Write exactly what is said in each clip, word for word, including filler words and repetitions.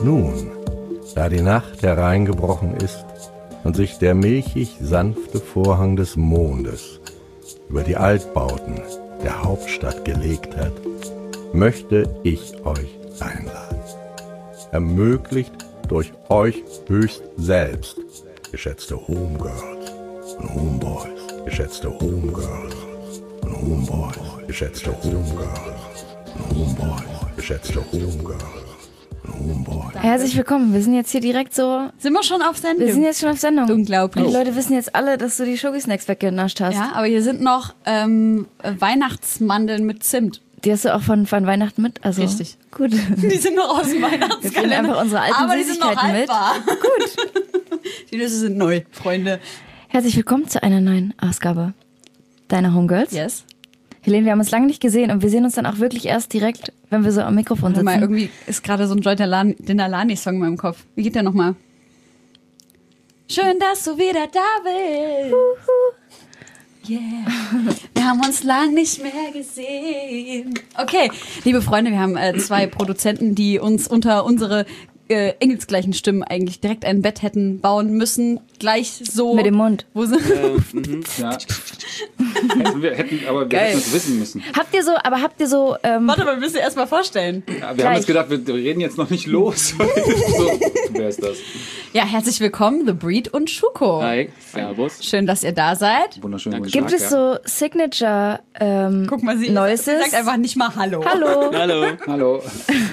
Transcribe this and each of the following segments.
nun, da die Nacht hereingebrochen ist und sich der milchig sanfte Vorhang des Mondes über die Altbauten der Hauptstadt gelegt hat, möchte ich euch einladen. Ermöglicht durch euch höchst selbst, geschätzte Homegirls und Homeboys, geschätzte Homegirls und Homeboys, geschätzte Homegirls und Homeboys, geschätzte Homegirls und Homeboys. Herzlich willkommen, wir sind jetzt hier direkt so... Sind wir schon auf Sendung? Wir sind jetzt schon auf Sendung. Unglaublich. Die Leute wissen jetzt alle, dass du die Schoki-Snacks weggenascht hast. Ja, aber hier sind noch ähm, Weihnachtsmandeln mit Zimt. Die hast du auch von, von Weihnachten mit? Also, Richtig. Gut. Die sind noch aus dem Wir bringen Weihnachtskalender. einfach unsere alten aber die sind noch Süßigkeiten mit. haltbar. Gut. Die Nüsse sind neu, Freunde. Herzlich willkommen zu einer neuen Ausgabe deiner Homegirls. Yes. Helene, wir haben uns lange nicht gesehen und wir sehen uns dann auch wirklich erst direkt, wenn wir so am Mikrofon sitzen. Mal, irgendwie ist gerade so ein Joy Denalani-Song in meinem Kopf. Wie geht der nochmal? Schön, dass du wieder da bist. Yeah. Wir haben uns lang nicht mehr gesehen. Okay, liebe Freunde, wir haben äh, zwei Produzenten, die uns unter unsere äh, engelsgleichen Stimmen eigentlich direkt ein Bett hätten bauen müssen. Gleich so. Mit dem Mund. Wo sind Äh, mhm, ja. hätten wir, hätten, aber wir Geil. hätten es wissen müssen. Habt ihr so, aber habt ihr so... Ähm, Warte mal, wir müssen erst mal vorstellen. Ja, wir Gleich. haben jetzt gedacht, wir reden jetzt noch nicht los. So, wer ist das? Ja, herzlich willkommen, The Breed und Schuko. Hi, servus. Schön, dass ihr da seid. Wunderschön. guten gibt Tag, es ja. so Signature ähm, Guck mal, sie, Noises? sie sagt einfach nicht mal Hallo. Hallo. Hallo. Hallo.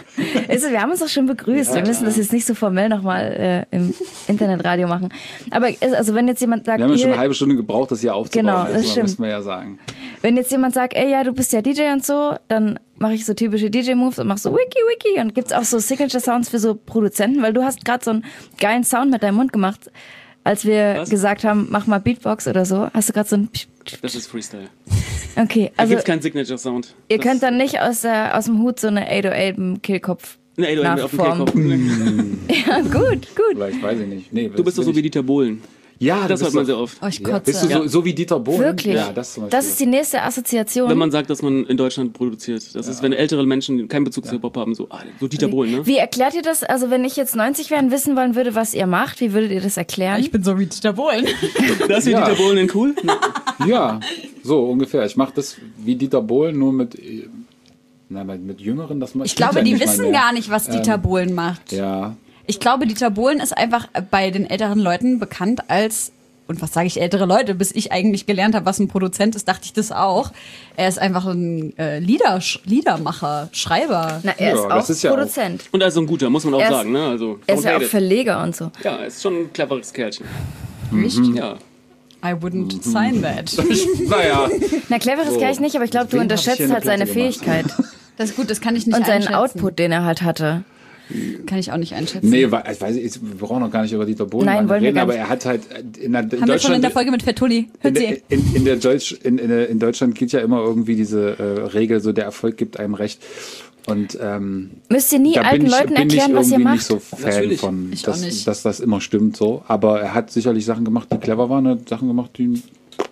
Also, wir haben uns doch schon begrüßt. Wir müssen das jetzt nicht so formell nochmal äh, im Internetradio machen. Aber es- also wenn jetzt jemand sagt, Wir haben ja schon hier- eine halbe Stunde gebraucht, das hier aufzubauen. Genau, das also, stimmt. müssen wir ja sagen. wenn jetzt jemand sagt, ey, ja, du bist ja D J und so, dann mache ich so typische D J-Moves und mach so Wiki Wiki und gibt's auch so Signature-Sounds für so Produzenten, weil du hast gerade so einen geilen Sound mit deinem Mund gemacht, als wir Was? gesagt haben, mach mal Beatbox oder so. Hast du gerade so ein Psch- Das ist Freestyle. Okay, Da also gibt's keinen Signature-Sound. ihr Das- könnt dann nicht aus, der, aus dem Hut so eine acht null acht im Kehlkopf Nee, ey, du hast mir auf den nachformen. Kehlkopf. Ja, gut, gut. Vielleicht weiß ich nicht. Nee, Du bist doch so wie Dieter Bohlen. Ja, Das du hört bist man doch- sehr oft. Oh, ich Ja, kotze. bist du so, so wie Dieter Bohlen? Wirklich? Ja, das zum Beispiel. Das ist die nächste Assoziation. Wenn man sagt, dass man in Deutschland produziert. Das ist, wenn ältere Menschen keinen Bezug zu Hip-Hop haben, so, ah, so Dieter Bohlen, ne? Wie erklärt ihr das? Also wenn ich jetzt neunzig wäre und wissen wollen würde, was ihr macht, wie würdet ihr das erklären? Ich bin so wie Dieter Bohlen. Das ist wie Ja. Dieter Bohlen in cool? Ja, so ungefähr. Ich mache das wie Dieter Bohlen, nur mit, äh, na, mit mit Jüngeren. Das Ich glaube, die wissen gar nicht, was Dieter Ähm, Bohlen macht. Ja, Ich glaube, Dieter Bohlen ist einfach bei den älteren Leuten bekannt als, und was sage ich ältere Leute, bis ich eigentlich gelernt habe, was ein Produzent ist, dachte ich das auch. Er ist einfach ein äh, Lieder, Liedermacher, Schreiber. Na, er Ja, ist das auch ist ja auch- Produzent. Und also ein guter, muss man auch Er ist- sagen, ne? Also, Er don't ist ja auch hate it. Verleger und so. Ja, er ist schon ein cleveres Kerlchen. Echt? Ja. I wouldn't sign that. naja. Na, cleveres So. Gleich nicht, aber ich glaube, du Deswegen hab ich hier unterschätzt eine halt seine Platte gemacht. Fähigkeit Das ist gut, das kann ich nicht und seinen einschätzen. Output, den er halt hatte. Kann ich auch nicht einschätzen. Nee, weil- ich weiß, ich, wir brauchen noch gar nicht über Dieter Bohlen Nein, lange wollen wir reden, gar aber nicht. er hat halt in, der, in Haben wir schon in Deutschland... der Folge mit Fettuli. in, Hört sie. der- in, in, der Deutsch, in, in, der- in Deutschland gilt ja immer irgendwie diese äh, Regel, so der Erfolg gibt einem recht. Und ähm, Müsst ihr nie da alten bin ich, Leuten bin erklären, ich was ihr irgendwie macht? nicht so Fan Natürlich. von, Ich auch dass, nicht. dass das immer stimmt so. Aber er hat sicherlich Sachen gemacht, die clever waren, er hat Sachen gemacht, die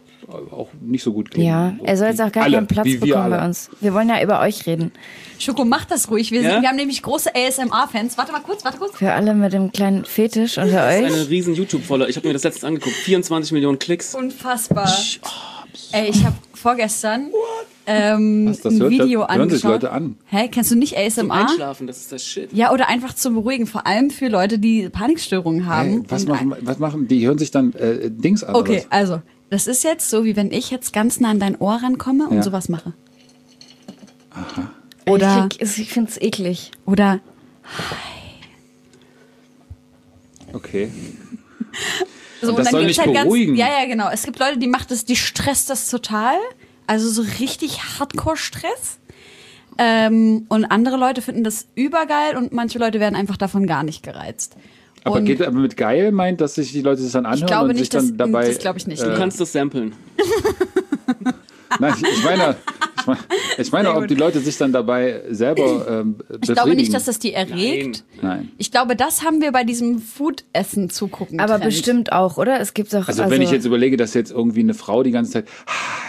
auch nicht so gut klingen. Ja, So, er soll jetzt auch gar alle, keinen Platz wie wir bekommen alle. bei uns. Wir wollen ja über euch reden. Schoko, mach das ruhig. Wir, sind, Ja? wir haben nämlich große A S M R-Fans. Warte mal kurz, warte kurz. Für alle mit dem kleinen Fetisch unter Das ist euch. eine riesen YouTube-Follower. Ich habe mir das letztens angeguckt. vierundzwanzig Millionen Klicks. Unfassbar. Ey, ich habe vorgestern ähm, Was, das ein hört- Video das hören sich angeschaut. Leute an. Hä, kennst du nicht A S M Zum R? Einschlafen, das ist das Shit. Ja, oder einfach zum Beruhigen. Vor allem für Leute, die Panikstörungen haben. Hey, was, Und machen, was machen die? Hören sich dann äh, Dings an. Okay, oder was? also, das ist jetzt so, wie wenn ich jetzt ganz nah an dein Ohr rankomme und Ja. sowas mache. Aha. Oder, Ich, krieg- ich find's eklig. oder, Okay. so, Und das soll gibt's mich beruhigen. Ganz, ja, ja, genau. Es gibt Leute, die macht das, die stresst das total. Also so richtig Hardcore-Stress. Ähm, und andere Leute finden das übergeil und manche Leute werden einfach davon gar nicht gereizt. Aber Und geht aber mit geil meint, dass sich die Leute das dann anhören ich glaube und sich nicht, dass, dann dabei. das glaube ich nicht. Du nee. kannst das samplen. Nein, ich, ich meine, ich meine, ich meine Sehr ob gut. die Leute sich dann dabei selber ähm, befriedigen. Ich glaube nicht, dass das die erregt. Nein. Ich glaube, das haben wir bei diesem Food-Essen zugucken. Aber Trend. bestimmt auch, oder? Es gibt auch. Also, wenn ich jetzt überlege, dass jetzt irgendwie eine Frau die ganze Zeit hi,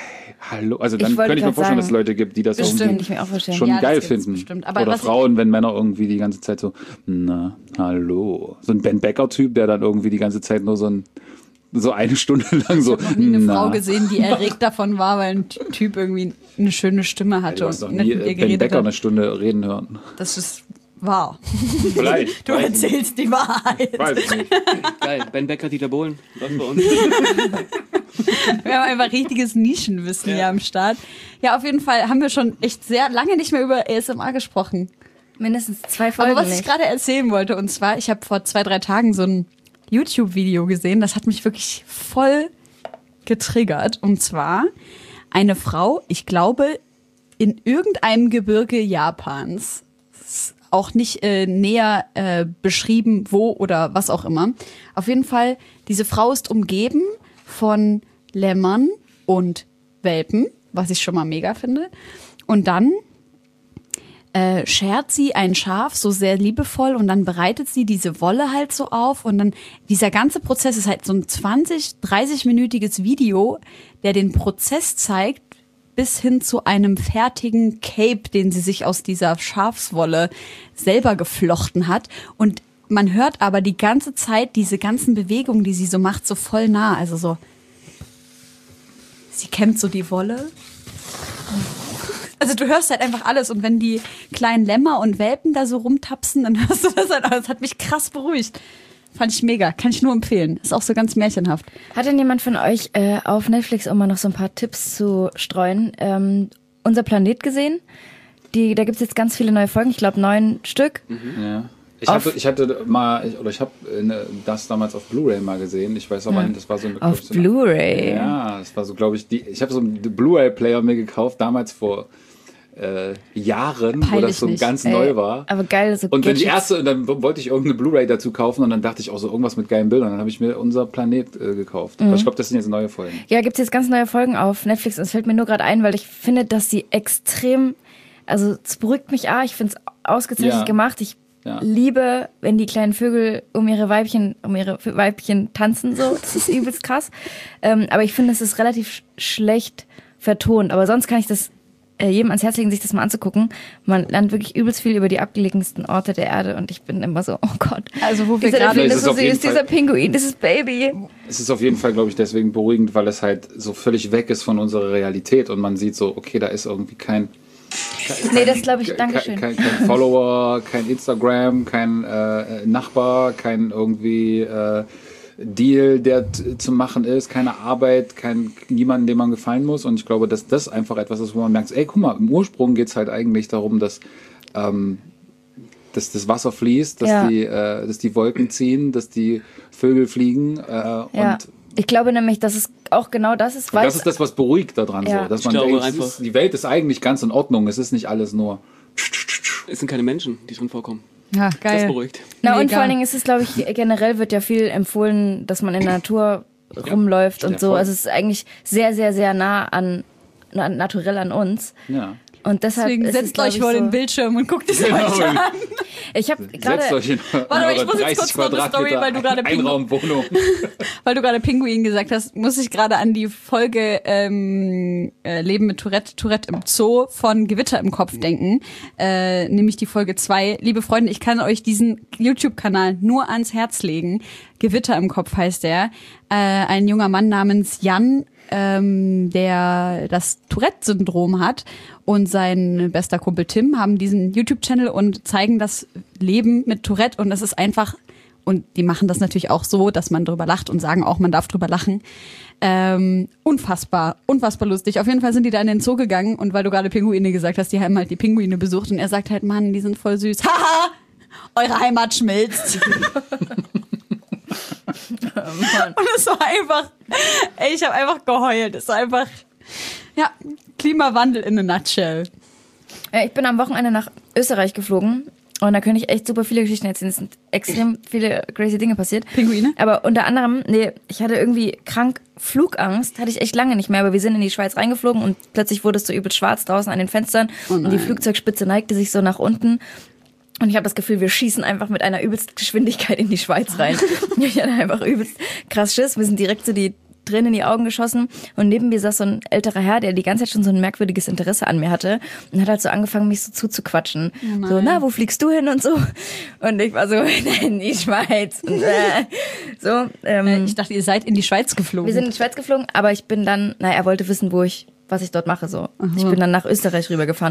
hallo. Also Ich dann wollte könnte ich mir grad vorstellen, sagen, dass es Leute gibt, die das Bestimmt, irgendwie ich mir auch vorstellen. schon Ja, das geil gibt's finden. bestimmt. Aber Oder was ich- Frauen, wenn Männer irgendwie die ganze Zeit so, na, hallo. So ein Ben Becker-Typ, der dann irgendwie die ganze Zeit nur so ein so eine Stunde lang so, Ich habe noch nie eine na. Frau gesehen, die erregt davon war, weil ein Typ irgendwie eine schöne Stimme hatte Du hast doch und nie nicht mit ihr Ben geredet Becker eine hat. Stunde reden hören. Das ist wahr. Vielleicht. Du erzählst die Wahrheit. Weiß ich nicht. Geil. Ben Becker, Dieter Bohlen. Läuft bei uns. Wir haben einfach richtiges Nischenwissen hier am Start. Ja, auf jeden Fall haben wir schon echt sehr lange nicht mehr über A S M R gesprochen. Mindestens zwei Folgen Aber was ich nicht. gerade erzählen wollte, und zwar, ich habe vor zwei, drei Tagen so ein YouTube-Video gesehen, das hat mich wirklich voll getriggert. Und zwar eine Frau, ich glaube, in irgendeinem Gebirge Japans, ist auch nicht äh, näher äh, beschrieben, wo oder was auch immer. Auf jeden Fall, diese Frau ist umgeben von Lämmern und Welpen, was ich schon mal mega finde. Und dann äh, schert sie ein Schaf so sehr liebevoll und dann bereitet sie diese Wolle halt so auf und dann dieser ganze Prozess ist halt so ein zwanzig, dreißig-minütiges Video, der den Prozess zeigt bis hin zu einem fertigen Cape, den sie sich aus dieser Schafswolle selber geflochten hat und man hört aber die ganze Zeit diese ganzen Bewegungen, die sie so macht, so voll nah, also so sie kämmt so die Wolle. Also du hörst halt einfach alles und wenn die kleinen Lämmer und Welpen da so rumtapsen, dann hörst du das halt. Das hat mich krass beruhigt. Fand ich mega. Kann ich nur empfehlen. Ist auch so ganz märchenhaft. Hat denn jemand von euch äh, auf Netflix, um mal noch so ein paar Tipps zu streuen, ähm, Unser Planet gesehen? Die, da gibt's jetzt ganz viele neue Folgen, ich glaube neun Stück. Ja. Ich Auf- hatte, ich hatte mal, ich, oder ich habe das damals auf Blu-ray mal gesehen. Ich weiß aber nicht, das war so eine Auf so eine- Blu-ray. Ja, das war so, glaube ich, die. Ich habe so einen Blu-ray-Player mir gekauft, damals vor äh, Jahren, wo Peinlich das so nicht. ganz Ey, neu war. Aber geil, so Und dann die Gadgets. erste, und dann wollte ich irgendeine Blu-ray dazu kaufen und dann dachte ich auch so irgendwas mit geilen Bildern. Dann habe ich mir Unser Planet äh, gekauft. Aber ich glaube, das sind jetzt neue Folgen. Ja, gibt's jetzt ganz neue Folgen auf Netflix. Und es fällt mir nur gerade ein, weil ich finde, dass sie extrem, also es beruhigt mich, ah, ich finde es ausgezeichnet Ja. gemacht. Ich Ja. liebe, wenn die kleinen Vögel um ihre Weibchen, um ihre Weibchen tanzen, so. Das ist übelst krass. Ähm, aber ich finde, es ist relativ sch schlecht vertont. Aber sonst kann ich das äh, jedem ans Herz legen, sich das mal anzugucken. Man lernt wirklich übelst viel über die abgelegensten Orte der Erde und ich bin immer so, oh Gott. Also wo wir Dieser gerade Delfin Es ist ist so auf jeden süß, dieser Fall- Pinguin, dieses Baby. Es ist auf jeden Fall, glaube ich, deswegen beruhigend, weil es halt so völlig weg ist von unserer Realität und man sieht so, okay, da ist irgendwie kein Nee, das glaube ich, Kein, Dankeschön. kein, kein Follower, kein Instagram, kein äh, Nachbar, kein irgendwie äh, Deal, der t- zu machen ist, keine Arbeit, kein niemanden, dem man gefallen muss. Und ich glaube, dass das einfach etwas ist, wo man merkt, ey, guck mal, im Ursprung geht es halt eigentlich darum, dass, ähm, dass das Wasser fließt, dass, Ja. die, äh, dass die Wolken ziehen, dass die Vögel fliegen. Äh, Ja. Und Ich glaube nämlich, dass es auch genau das ist, weil das ist das, was beruhigt daran. Ja. So, dass Ich man glaube denkt, es einfach- ist, die Welt ist eigentlich ganz in Ordnung. Es ist nicht alles nur. Es sind keine Menschen, die drin vorkommen. Ja, Das geil. beruhigt. Na, und Mega. vor allen Dingen ist es, glaube ich, generell wird ja viel empfohlen, dass man in der Natur rumläuft und Ja, so. voll. Also es ist eigentlich sehr, sehr, sehr nah an, na, naturell an uns. Ja. Und deshalb Deswegen ist es, setzt glaub euch ich, vor so, den Bildschirm und guckt es euch an. Ich habe Setzt gerade, euch in, in Warte, ich eure muss jetzt dreißig kurz noch eine Story, Quadratmeter weil du gerade Pingu- Einraumwohnung. Weil du gerade Pinguin gesagt hast, muss ich gerade an die Folge ähm, äh, Leben mit Tourette, Tourette im Zoo von Gewitter im Kopf denken. Äh, nämlich die Folge zwei. Liebe Freunde, ich kann euch diesen YouTube-Kanal nur ans Herz legen. Gewitter im Kopf heißt der. Äh, ein junger Mann namens Jan, ähm, der das Tourette-Syndrom hat, und sein bester Kumpel Tim haben diesen YouTube-Channel und zeigen das Leben mit Tourette, und das ist einfach, und die machen das natürlich auch so, dass man drüber lacht und sagen auch, man darf drüber lachen. Ähm, unfassbar, unfassbar lustig. Auf jeden Fall sind die da in den Zoo gegangen, und weil du gerade Pinguine gesagt hast, die haben halt die Pinguine besucht, und er sagt halt, Mann, die sind voll süß. Haha, eure Heimat schmilzt. Und es war einfach, ey, ich habe einfach geheult. Es war einfach, ja, Klimawandel in a nutshell. ja, ich bin am Wochenende nach Österreich geflogen und da könnte ich echt super viele Geschichten erzählen. Es sind extrem viele crazy Dinge passiert. Pinguine? Aber unter anderem, nee, ich hatte irgendwie krank Flugangst, hatte ich echt lange nicht mehr, aber wir sind in die Schweiz reingeflogen und plötzlich wurde es so übel schwarz draußen an den Fenstern und die Flugzeugspitze neigte sich so nach unten. Und ich habe das Gefühl, wir schießen einfach mit einer übelst Geschwindigkeit in die Schweiz rein. Ich hatte einfach übelst krass Schiss. Wir sind direkt so die Tränen in die Augen geschossen und neben mir saß so ein älterer Herr, der die ganze Zeit schon so ein merkwürdiges Interesse an mir hatte und hat halt so angefangen, mich so zuzuquatschen. Oh so, na, wo fliegst du hin und so. Und ich war so, in die Schweiz. Und, äh, so, ähm, Ich dachte, ihr seid in die Schweiz geflogen. wir sind in die Schweiz geflogen, aber ich bin dann, na, er wollte wissen, wo ich, was ich dort mache, so. Ich bin dann nach Österreich rübergefahren.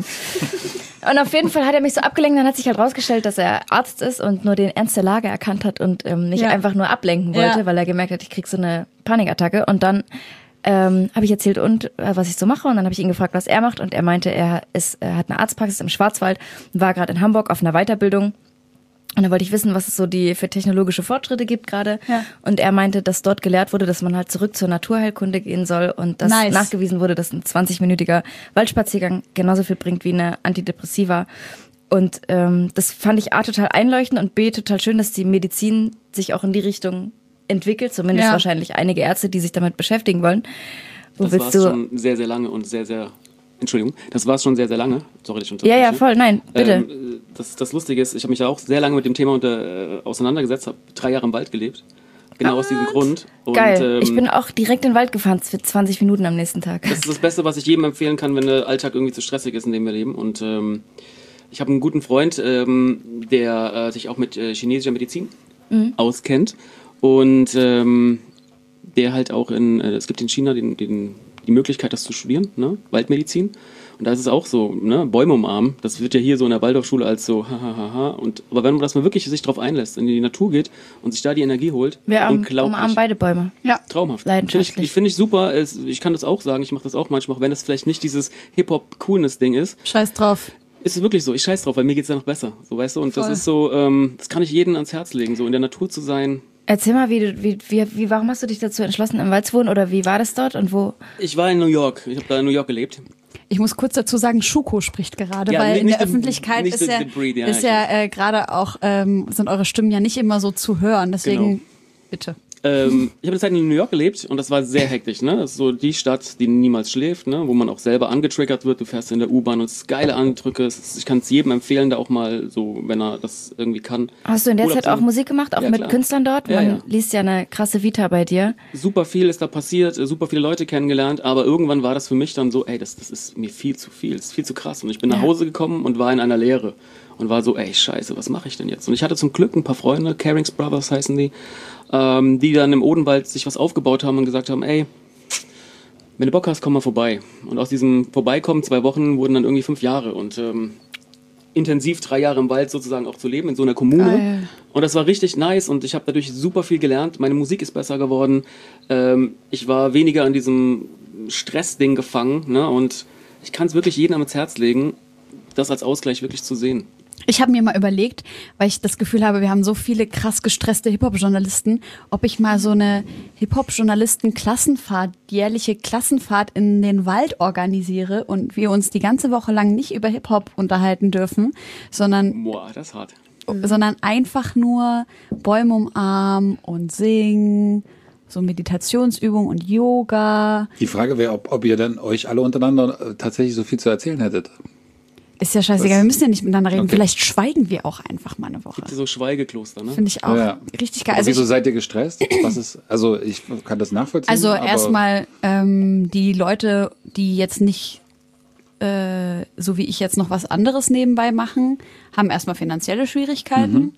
Und auf jeden Fall hat er mich so abgelenkt, dann hat sich halt rausgestellt, dass er Arzt ist und nur den Ernst der Lage erkannt hat und ähm, mich Ja. einfach nur ablenken wollte, Ja. weil er gemerkt hat, ich krieg so eine Panikattacke. Und dann ähm, habe ich erzählt, und äh, was ich so mache. Und dann habe ich ihn gefragt, was er macht. Und er meinte, er ist, er hat eine Arztpraxis im Schwarzwald, war gerade in Hamburg auf einer Weiterbildung. Und da wollte ich wissen, was es so die für technologische Fortschritte gibt gerade. Ja. Und er meinte, dass dort gelehrt wurde, dass man halt zurück zur Naturheilkunde gehen soll und dass Nice. nachgewiesen wurde, dass ein zwanzig-minütiger Waldspaziergang genauso viel bringt wie eine Antidepressiva. Und ähm, das fand ich A total einleuchtend und B total schön, dass die Medizin sich auch in die Richtung entwickelt. Zumindest Ja. wahrscheinlich einige Ärzte, die sich damit beschäftigen wollen. Wo Das war willst es du? schon sehr, sehr lange und sehr, sehr... Entschuldigung, das war es schon sehr, sehr lange. Sorry, dass ich Ja, ja, unterbreche. voll, nein, bitte. Ähm, das, das Lustige ist, ich habe mich ja auch sehr lange mit dem Thema unter, äh, auseinandergesetzt, habe drei Jahre im Wald gelebt. Genau aus diesem Grund. Und, Geil. ähm, Ich bin auch direkt in den Wald gefahren für zwanzig Minuten am nächsten Tag. Das ist das Beste, was ich jedem empfehlen kann, wenn der Alltag irgendwie zu stressig ist, in dem wir leben. Und ähm, ich habe einen guten Freund, ähm, der äh, sich auch mit äh, chinesischer Medizin auskennt. Und ähm, der halt auch in, äh, es gibt in China den, den, die Möglichkeit, das zu studieren, ne? Waldmedizin. Und da ist es auch so, ne? Bäume umarmen. Das wird ja hier so in der Waldorfschule als so, hahaha. Und aber wenn man das mal wirklich sich drauf einlässt, in die Natur geht und sich da die Energie holt, Wir um, unglaublich. umarmen beide Bäume. Ja. Traumhaft. Leidenschaftlich. Finde ich, finde ich super. Es, ich kann das auch sagen. Ich mache das auch manchmal, auch wenn das vielleicht nicht dieses Hip-Hop-Coolness-Ding ist. Scheiß drauf. Ist es wirklich so. Ich scheiß drauf, weil mir geht's ja noch besser. So, weißt du? Und Voll. das ist so, ähm, das kann ich jedem ans Herz legen, so in der Natur zu sein. Erzähl mal, wie, du, wie, wie, wie, warum hast du dich dazu entschlossen, im Wald zu wohnen oder wie war das dort und wo? Ich war in New York. Ich habe da in New York gelebt. Ich muss kurz dazu sagen, Schuko spricht gerade, Ja, weil nicht- in der nicht the- Öffentlichkeit nicht ist the- ja, the breed, ja, ist ich ja äh, gerade auch, ähm, sind eure Stimmen ja nicht immer so zu hören, deswegen Genau. bitte. Ähm, ich habe eine Zeit in New York gelebt und das war sehr hektisch. Ne? Das ist so die Stadt, die niemals schläft, ne? Wo man auch selber angetriggert wird. Du fährst in der U-Bahn und es ist geile Eindrücke. Es ist, ich kann es jedem empfehlen, da auch mal so, wenn er das irgendwie kann. Hast du in der Urlaub Zeit auch zu- Musik gemacht, auch Ja, mit klar. Künstlern dort? Ja, Man ja. liest ja eine krasse Vita bei dir. Super viel ist da passiert, äh, super viele Leute kennengelernt, aber irgendwann war das für mich dann so, ey, das, das ist mir viel zu viel, das ist viel zu krass. Und ich bin nach Ja. Hause gekommen und war in einer Leere und war so, ey, scheiße, was mache ich denn jetzt? Und ich hatte zum Glück ein paar Freunde, Carings Brothers heißen die, ähm, die dann im Odenwald sich was aufgebaut haben und gesagt haben, ey, wenn du Bock hast, komm mal vorbei. Und aus diesem Vorbeikommen, zwei Wochen, wurden dann irgendwie fünf Jahre und ähm, intensiv drei Jahre im Wald sozusagen auch zu leben, in so einer Kommune. Geil. Und das war richtig nice und ich habe dadurch super viel gelernt. Meine Musik ist besser geworden. Ähm, ich war weniger in diesem Stressding gefangen. Ne? Und ich kann es wirklich jedem ans Herz legen, das als Ausgleich wirklich zu sehen. Ich habe mir mal überlegt, weil ich das Gefühl habe, wir haben so viele krass gestresste Hip-Hop-Journalisten, ob ich mal so eine Hip-Hop-Journalisten-Klassenfahrt, jährliche Klassenfahrt in den Wald organisiere und wir uns die ganze Woche lang nicht über Hip-Hop unterhalten dürfen, sondern, Boah, das ist hart. sondern einfach nur Bäume umarmen und singen, so Meditationsübungen und Yoga. Die Frage wäre, ob, ob ihr dann euch alle untereinander äh, tatsächlich so viel zu erzählen hättet. Ist ja scheißegal, Das- wir müssen ja nicht miteinander reden. Okay. Vielleicht schweigen wir auch einfach mal eine Woche. So Schweigekloster, ne? Finde ich auch Ja. richtig geil. Aber Also wieso ich, seid ihr gestresst? Was ist, also ich kann das nachvollziehen. Also aber erstmal ähm, die Leute, die jetzt nicht äh, so wie ich jetzt noch was anderes nebenbei machen, haben erstmal finanzielle Schwierigkeiten. Mhm.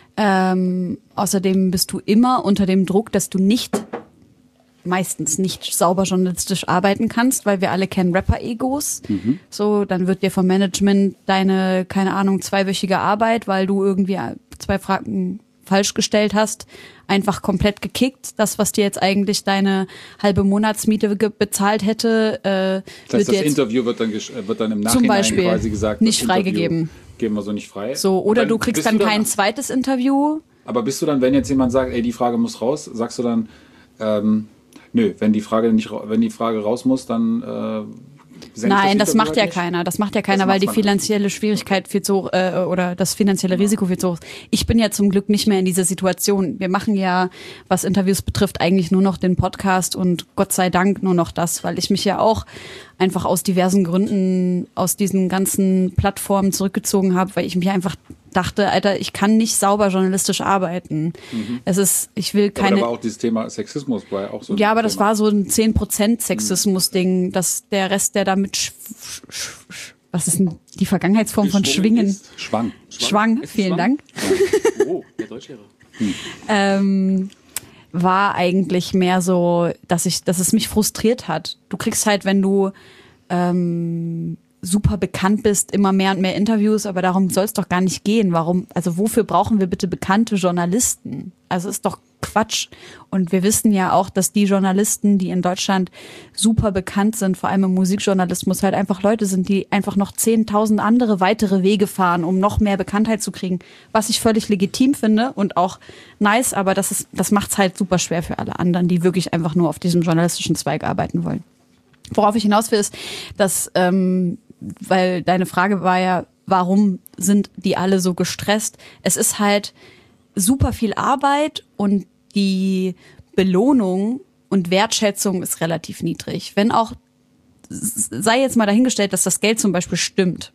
Ähm, außerdem bist du immer unter dem Druck, dass du nicht meistens nicht sauber journalistisch arbeiten kannst, weil wir alle kennen Rapper-Egos. Mhm. So, dann wird dir vom Management deine, keine Ahnung, zweiwöchige Arbeit, weil du irgendwie zwei Fragen falsch gestellt hast, einfach komplett gekickt. Das, was dir jetzt eigentlich deine halbe Monatsmiete ge- bezahlt hätte, äh, Das heißt, wird das dir jetzt Interview wird dann, gesch- wird dann im Zum Nachhinein Beispiel quasi gesagt, nicht das Interview freigegeben. Geben wir so nicht frei. so, oder Und du kriegst bist dann du kein zweites Interview. Aber bist du dann, wenn jetzt jemand sagt, ey, die Frage muss raus, sagst du dann, ähm, nö, wenn die Frage nicht, ra- wenn die Frage raus muss, dann äh, senkt Nein, das Interview macht halt ja nicht? keiner. Das macht ja keiner, Das weil macht die man finanzielle Schwierigkeit viel zu hoch, äh, oder das finanzielle Risiko viel zu hoch ist. Ich bin ja zum Glück nicht mehr in dieser Situation. Wir machen ja, was Interviews betrifft, eigentlich nur noch den Podcast und Gott sei Dank nur noch das, weil ich mich ja auch einfach aus diversen Gründen aus diesen ganzen Plattformen zurückgezogen habe, weil ich mich einfach dachte, Alter, ich kann nicht sauber journalistisch arbeiten. Mhm. Es ist, ich will keine... Aber da war auch dieses Thema Sexismus bei auch so. Ja, aber das Thema. war so ein zehn Prozent Sexismus-Ding, dass der Rest, der damit... Sch, sch, sch, was ist denn die Vergangenheitsform von Schwingen? Ist Schwang. Schwang, Schwang vielen Schwang? Dank. Ja. Oh, der Deutschlehrer. Hm. ähm, war eigentlich mehr so, dass ich, dass es mich frustriert hat. Du kriegst halt, wenn du ähm, super bekannt bist, immer mehr und mehr Interviews, aber darum soll es doch gar nicht gehen. Warum? Also wofür brauchen wir bitte bekannte Journalisten? Also ist doch Quatsch. Und wir wissen ja auch, dass die Journalisten, die in Deutschland super bekannt sind, vor allem im Musikjournalismus, halt einfach Leute sind, die einfach noch zehntausend andere weitere Wege fahren, um noch mehr Bekanntheit zu kriegen. Was ich völlig legitim finde und auch nice, aber das ist, das macht's halt super schwer für alle anderen, die wirklich einfach nur auf diesem journalistischen Zweig arbeiten wollen. Worauf ich hinaus will, ist, dass, ähm, weil deine Frage war ja, warum sind die alle so gestresst? Es ist halt super viel Arbeit und die Belohnung und Wertschätzung ist relativ niedrig. Wenn auch, sei jetzt mal dahingestellt, dass das Geld zum Beispiel stimmt,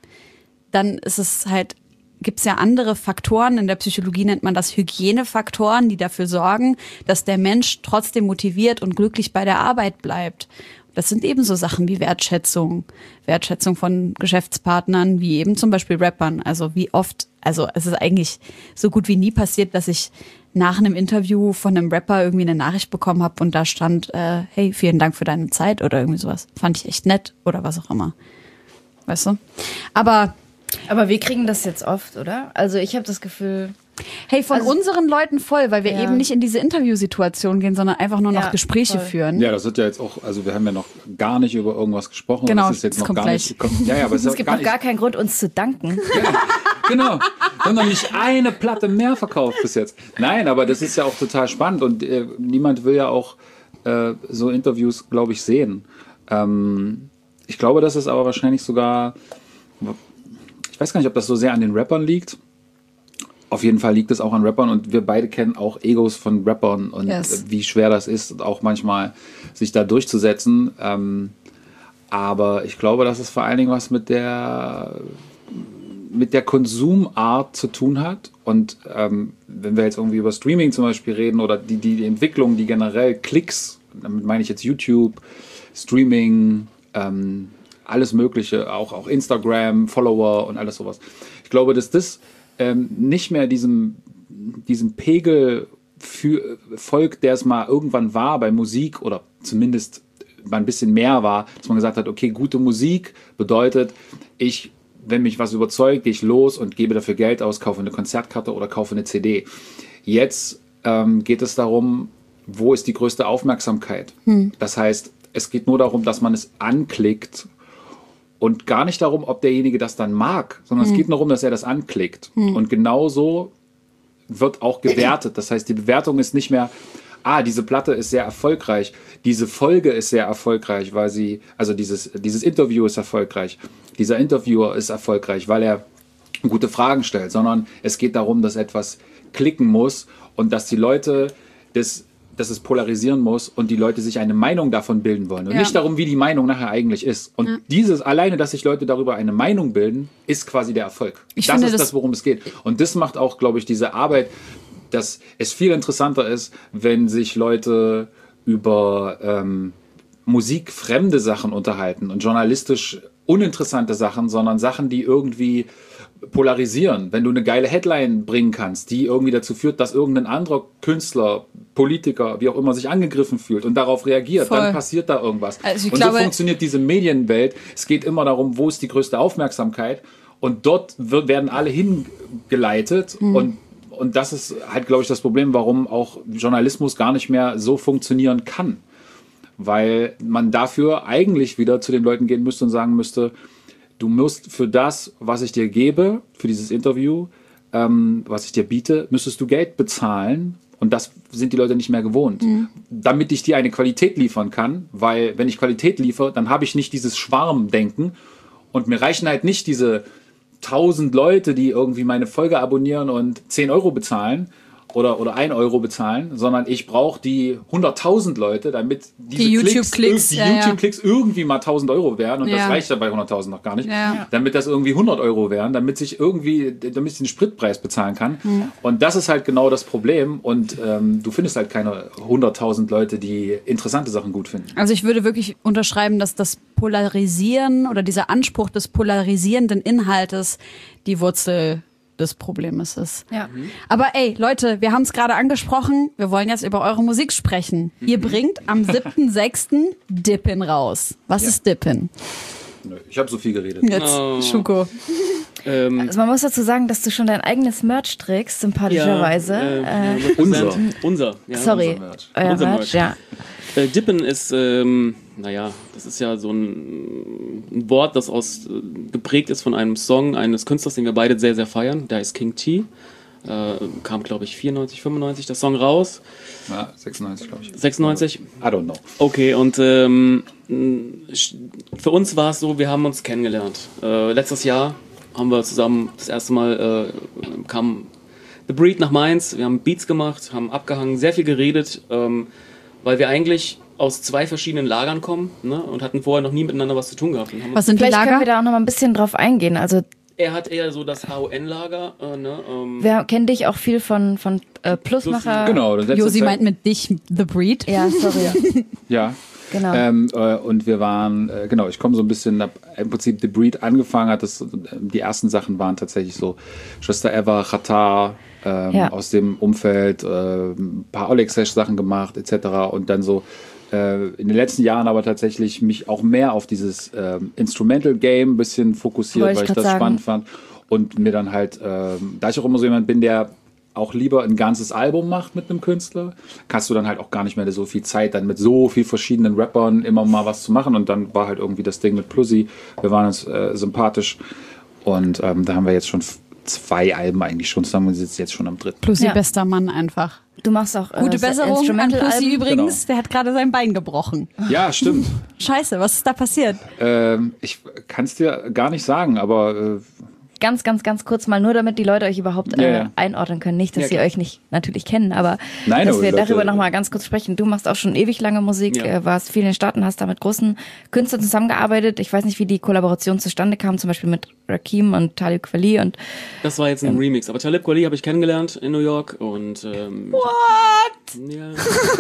dann ist es halt, gibt's ja andere Faktoren, in der Psychologie nennt man das Hygienefaktoren, die dafür sorgen, dass der Mensch trotzdem motiviert und glücklich bei der Arbeit bleibt. Das sind ebenso Sachen wie Wertschätzung, Wertschätzung von Geschäftspartnern, wie eben zum Beispiel Rappern. Also wie oft, also es ist eigentlich so gut wie nie passiert, dass ich nach einem Interview von einem Rapper irgendwie eine Nachricht bekommen habe und da stand, äh, hey, vielen Dank für deine Zeit oder irgendwie sowas. Fand ich echt nett oder was auch immer. Weißt du? Aber Aber wir kriegen das jetzt oft, oder? Also ich habe das Gefühl... Hey, von also, unseren Leuten voll, weil wir ja. eben nicht in diese Interviewsituation gehen, sondern einfach nur noch ja, Gespräche voll. führen. Ja, das wird ja jetzt auch, also wir haben ja noch gar nicht über irgendwas gesprochen. Genau, das ist jetzt das noch kommt gar gleich. nicht. Kommt, ja, ja, aber es, Es ist gibt gar noch gar keinen Grund, uns zu danken. Ja, genau. Wir haben noch nicht eine Platte mehr verkauft bis jetzt. Nein, aber das ist ja auch total spannend und äh, niemand will ja auch äh, so Interviews, glaube ich, sehen. Ähm, ich glaube, das ist aber wahrscheinlich sogar, ich weiß gar nicht, ob das so sehr an den Rappern liegt. Auf jeden Fall liegt es auch an Rappern und wir beide kennen auch Egos von Rappern und Yes. wie schwer das ist, auch manchmal sich da durchzusetzen. Ähm, aber ich glaube, dass es vor allen Dingen was mit der mit der Konsumart zu tun hat. Und ähm, wenn wir jetzt irgendwie über Streaming zum Beispiel reden oder die, die, die Entwicklung, die generell Klicks, damit meine ich jetzt YouTube, Streaming, ähm, alles Mögliche, auch, auch Instagram, Follower und alles sowas. Ich glaube, dass das ähm, nicht mehr diesem, diesem Pegel für Volk, der es mal irgendwann war bei Musik oder zumindest mal ein bisschen mehr war, dass man gesagt hat, okay, gute Musik bedeutet, ich, wenn mich was überzeugt, gehe ich los und gebe dafür Geld aus, kaufe eine Konzertkarte oder kaufe eine C D. Jetzt ähm, geht es darum, wo ist die größte Aufmerksamkeit? Hm. Das heißt, es geht nur darum, dass man es anklickt und gar nicht darum, ob derjenige das dann mag, sondern hm. es geht nur darum, dass er das anklickt. Hm. Und genauso wird auch gewertet. Das heißt, die Bewertung ist nicht mehr, ah, diese Platte ist sehr erfolgreich, diese Folge ist sehr erfolgreich, weil sie, also dieses, dieses Interview ist erfolgreich, dieser Interviewer ist erfolgreich, weil er gute Fragen stellt, sondern es geht darum, dass etwas klicken muss und dass die Leute das, dass es polarisieren muss und die Leute sich eine Meinung davon bilden wollen und ja. nicht darum, wie die Meinung nachher eigentlich ist. Und ja. dieses alleine, dass sich Leute darüber eine Meinung bilden, ist quasi der Erfolg. Ich das finde, ist das, das, worum es geht. Und das macht auch, glaube ich, diese Arbeit, dass es viel interessanter ist, wenn sich Leute über ähm, musikfremde Sachen unterhalten und journalistisch uninteressante Sachen, sondern Sachen, die irgendwie polarisieren. Wenn du eine geile Headline bringen kannst, die irgendwie dazu führt, dass irgendein anderer Künstler, Politiker, wie auch immer, sich angegriffen fühlt und darauf reagiert, Voll. dann passiert da irgendwas. Also ich und glaube, so funktioniert diese Medienwelt. Es geht immer darum, wo ist die größte Aufmerksamkeit und dort wird, werden alle hingeleitet mhm. und Und das ist halt, glaube ich, das Problem, warum auch Journalismus gar nicht mehr so funktionieren kann. Weil man dafür eigentlich wieder zu den Leuten gehen müsste und sagen müsste, du musst für das, was ich dir gebe, für dieses Interview, ähm, was ich dir biete, müsstest du Geld bezahlen. Und das sind die Leute nicht mehr gewohnt. Mhm. Damit ich dir eine Qualität liefern kann, weil wenn ich Qualität liefere, dann habe ich nicht dieses Schwarmdenken und mir reichen halt nicht diese tausend Leute, die irgendwie meine Folge abonnieren und zehn Euro bezahlen oder, oder ein Euro bezahlen, sondern ich brauche die hunderttausend Leute, damit diese Die Klicks, YouTube-Klicks, die ja, ja. YouTube-Klicks irgendwie mal tausend Euro werden und Ja. das reicht ja bei hunderttausend noch gar nicht, Ja. damit das irgendwie hundert Euro werden, damit sich irgendwie, damit ich den Spritpreis bezahlen kann. Mhm. Und das ist halt genau das Problem und ähm, du findest halt keine hunderttausend Leute, die interessante Sachen gut finden. Also ich würde wirklich unterschreiben, dass das Polarisieren oder dieser Anspruch des polarisierenden Inhaltes die Wurzel des Problems ist. Ja. Aber ey, Leute, wir haben es gerade angesprochen, wir wollen jetzt über eure Musik sprechen. Ihr bringt am siebten sechsten Dippin raus. Was Ja. ist Dippin? Nö, ich habe so viel geredet. Jetzt, Oh. Schuko. Ähm, Also man muss dazu sagen, dass du schon dein eigenes Merch trägst, sympathischerweise. Ja, äh, äh, Unser. Unser. Ja, sorry, unser Merch. euer Unser Merch, Merch. ja. Äh, Dippen ist, ähm, naja, das ist ja so ein, ein Wort, das aus äh, geprägt ist von einem Song eines Künstlers, den wir beide sehr, sehr feiern. Der ist King T. Äh, kam, glaube ich, vierundneunzig, fünfundneunzig der Song raus. Ja, sechsundneunzig, glaube ich. sechsundneunzig. I don't know. Okay, und ähm, für uns war es so, wir haben uns kennengelernt. Äh, letztes Jahr haben wir zusammen das erste Mal, äh, kam The Breed nach Mainz, wir haben Beats gemacht, haben abgehangen, sehr viel geredet, ähm, weil wir eigentlich aus zwei verschiedenen Lagern kommen, ne, und hatten vorher noch nie miteinander was zu tun gehabt. Und haben Was sind die Vielleicht können wir Lager? da auch noch mal ein bisschen drauf eingehen. Also er hat eher so das H O N-Lager, äh, ne, ähm, wir kennen dich auch viel von, von äh, Plusmacher. Genau. das letzte Josi Zeit- meint mit dich The Breed. Ja, sorry. Ja. Genau. Ähm, äh, und wir waren, äh, genau, ich komme so ein bisschen, hab im Prinzip The Breed angefangen hat, das, äh, die ersten Sachen waren tatsächlich so Schwester Eva, Qatar, ähm, Ja. aus dem Umfeld, äh, ein paar Oleg-Sash-Sachen gemacht, et cetera. Und dann so äh, in den letzten Jahren aber tatsächlich mich auch mehr auf dieses ähm, Instrumental-Game ein bisschen fokussiert, Wollte ich weil ich grad das sagen. spannend fand. Und mir dann halt, ähm, da ich auch immer so jemand bin, der auch lieber ein ganzes Album macht mit einem Künstler, hast du dann halt auch gar nicht mehr so viel Zeit, dann mit so viel verschiedenen Rappern immer mal was zu machen. Und dann war halt irgendwie das Ding mit Plussi. Wir waren uns äh, sympathisch. Und ähm, da haben wir jetzt schon f- zwei Alben eigentlich schon zusammen und sitzen jetzt schon am dritten. Plussi, Ja. bester Mann einfach. Du machst auch äh, Gute so Besserung an Instrumental-Alben. Plussi übrigens. Genau. Der hat gerade sein Bein gebrochen. Ja, stimmt. Scheiße, was ist da passiert? ähm, ich kann es dir gar nicht sagen, aber äh, Ganz, ganz, ganz kurz mal, nur damit die Leute euch überhaupt äh, Ja, ja. einordnen können. Nicht, dass Ja, sie klar. euch nicht natürlich kennen, aber Nein, dass aber wir Leute- darüber nochmal ganz kurz sprechen. Du machst auch schon ewig lange Musik, Ja. äh, warst viel in den Staaten, hast da mit großen Künstlern zusammengearbeitet. Ich weiß nicht, wie die Kollaboration zustande kam, zum Beispiel mit Rakim und Talib Kweli und das war jetzt ein Remix. Aber Talib Kweli habe ich kennengelernt in New York und ähm, What? Ja.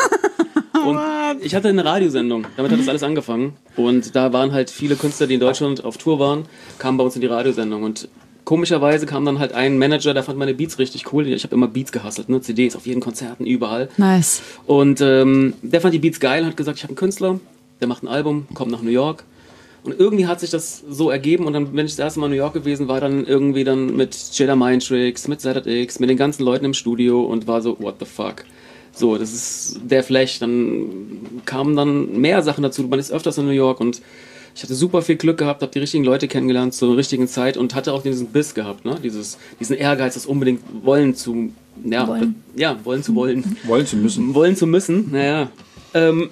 Und ich hatte eine Radiosendung, damit hat das alles angefangen. Und da waren halt viele Künstler, die in Deutschland auf Tour waren, kamen bei uns in die Radiosendung. Und komischerweise kam dann halt ein Manager, der fand meine Beats richtig cool. Ich habe immer Beats gehustelt, ne? C Ds auf jeden Konzerten, überall. Nice. Und ähm, der fand die Beats geil und hat gesagt, ich habe einen Künstler, der macht ein Album, kommt nach New York. Und irgendwie hat sich das so ergeben und dann, wenn ich das erste Mal in New York gewesen war, dann irgendwie dann mit Jada Mind Tricks, mit Z X, mit den ganzen Leuten im Studio und war so, what the fuck. So, das ist der Flash. Dann kamen dann mehr Sachen dazu. Man ist öfters in New York und ich hatte super viel Glück gehabt, habe die richtigen Leute kennengelernt zur richtigen Zeit und hatte auch diesen Biss gehabt, ne? Dieses, diesen Ehrgeiz, das unbedingt wollen zu, ja, Wollen. ja, wollen zu wollen. wollen zu müssen. Wollen zu müssen, naja. Ähm,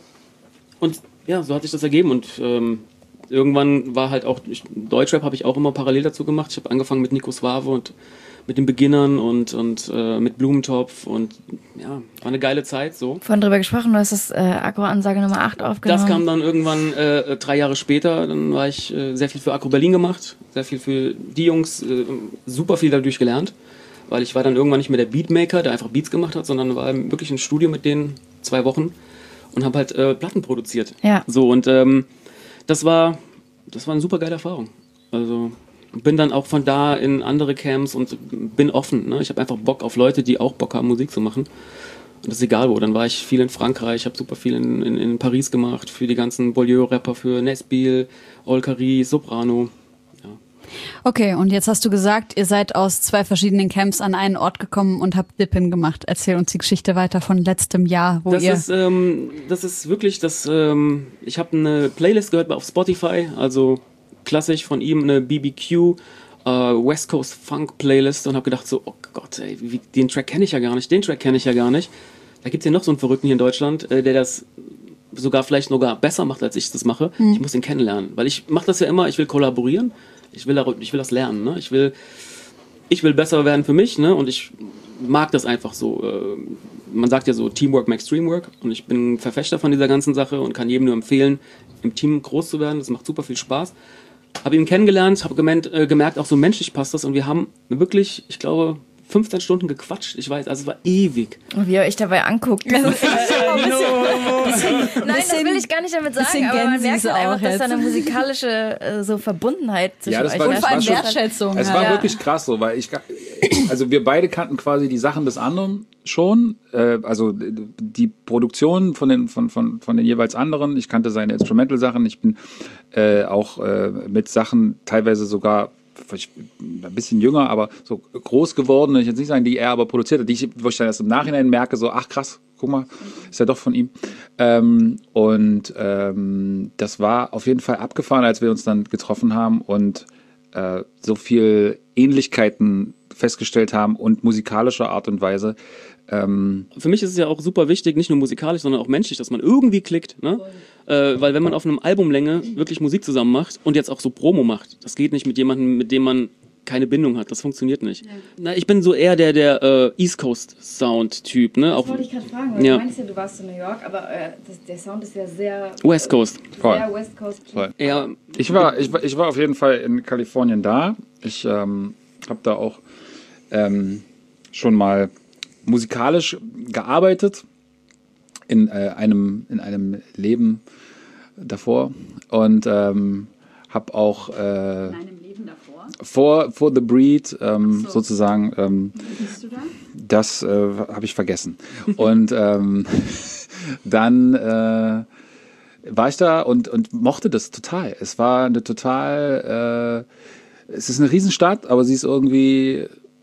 und ja, so hat sich das ergeben und ähm, irgendwann war halt auch, ich, Deutschrap habe ich auch immer parallel dazu gemacht. Ich habe angefangen mit Nico Suave und mit den Beginnern und, und äh, mit Blumentopf und ja, war eine geile Zeit so. vorhin drüber gesprochen, du hast das äh, Agro-Ansage Nummer acht aufgenommen. Das kam dann irgendwann äh, drei Jahre später, dann war ich äh, sehr viel für Agro Berlin gemacht, sehr viel für die Jungs, äh, super viel dadurch gelernt, weil ich war dann irgendwann nicht mehr der Beatmaker, der einfach Beats gemacht hat, sondern war wirklich im Studio mit denen zwei Wochen und habe halt äh, Platten produziert. Ja. So und ähm, das war, das war eine super geile Erfahrung. Also bin dann auch von da in andere Camps und bin offen. Ne? Ich habe einfach Bock auf Leute, die auch Bock haben, Musik zu machen. Und das ist egal wo. Dann war ich viel in Frankreich, habe super viel in, in, in Paris gemacht, für die ganzen Beaulieu-Rapper, für Nesbill, Olcari, Soprano. Ja. Okay, und jetzt hast du gesagt, ihr seid aus zwei verschiedenen Camps an einen Ort gekommen und habt Dippin gemacht. Erzähl uns die Geschichte weiter von letztem Jahr, wo Das ihr... ist, ähm, das ist wirklich, das, ähm, ich habe eine Playlist gehört auf Spotify, also klassisch von ihm, eine B B Q äh, West Coast Funk Playlist und habe gedacht so, oh Gott, ey, wie, den Track kenne ich ja gar nicht, den Track kenne ich ja gar nicht. Da gibt es ja noch so einen Verrückten hier in Deutschland, äh, der das sogar vielleicht sogar besser macht, als ich das mache. Mhm. Ich muss ihn kennenlernen, weil ich mache das ja immer, ich will kollaborieren, ich will, ich will das lernen, ne? Ich will ich will besser werden für mich, ne? Und ich mag das einfach so. Äh, man sagt ja so, Teamwork makes Dreamwork. Und ich bin Verfechter von dieser ganzen Sache und kann jedem nur empfehlen, im Team groß zu werden. Das macht super viel Spaß. Habe ihn kennengelernt, habe gemerkt, äh, gemerkt, auch so menschlich passt das. Und wir haben wirklich, ich glaube, fünfzehn Stunden gequatscht. Ich weiß, also es war ewig. Und wie ihr euch dabei anguckt. Das ist ein bisschen, nein, das will ich gar nicht damit sagen, aber man merkt halt einfach, dass da eine musikalische äh, so Verbundenheit zwischen Ja, das euch war- Und das vor allem schon- Wertschätzung. Es ja. war Ja. wirklich krass so, weil ich, also wir beide kannten quasi die Sachen des anderen schon, äh, also die Produktion von den, von, von, von den jeweils anderen. Ich kannte seine Instrumental-Sachen. Ich bin äh, auch äh, mit Sachen teilweise sogar vielleicht ein bisschen jünger, aber so groß geworden, ich jetzt nicht sagen, die er aber produziert hat, die ich, wo ich dann erst im Nachhinein merke, so, ach krass, guck mal, ist ja doch von ihm. Ähm, und ähm, das war auf jeden Fall abgefahren, als wir uns dann getroffen haben und äh, so viel Ähnlichkeiten festgestellt haben und musikalischer Art und Weise. Ähm, Für mich ist es ja auch super wichtig, nicht nur musikalisch, sondern auch menschlich, dass man irgendwie klickt, ne? Äh, weil wenn man auf einem Albumlänge wirklich Musik zusammen macht und jetzt auch so Promo macht, das geht nicht mit jemandem, mit dem man keine Bindung hat, das funktioniert nicht. Ja. Na, ich bin so eher der, der äh, East Coast Sound Typ, ne? Auch, Das wollte ich gerade fragen, weil Ja. du meinst ja, du warst in New York, aber äh, das, der Sound ist ja sehr West Coast. Voll. sehr West Coast. Voll. Eher, Ich war, ich war, ich war auf jeden Fall in Kalifornien da. Ich ähm, habe da auch ähm, schon mal musikalisch gearbeitet in äh, einem in einem Leben davor und ähm, habe auch äh, In einem Leben davor. vor vor The Breed ähm, so. sozusagen ähm, Wie bist du da? das äh, habe ich vergessen. Und ähm, dann äh, war ich da und, und mochte das total. Es war eine total, äh, es ist eine Riesenstadt, aber sie ist irgendwie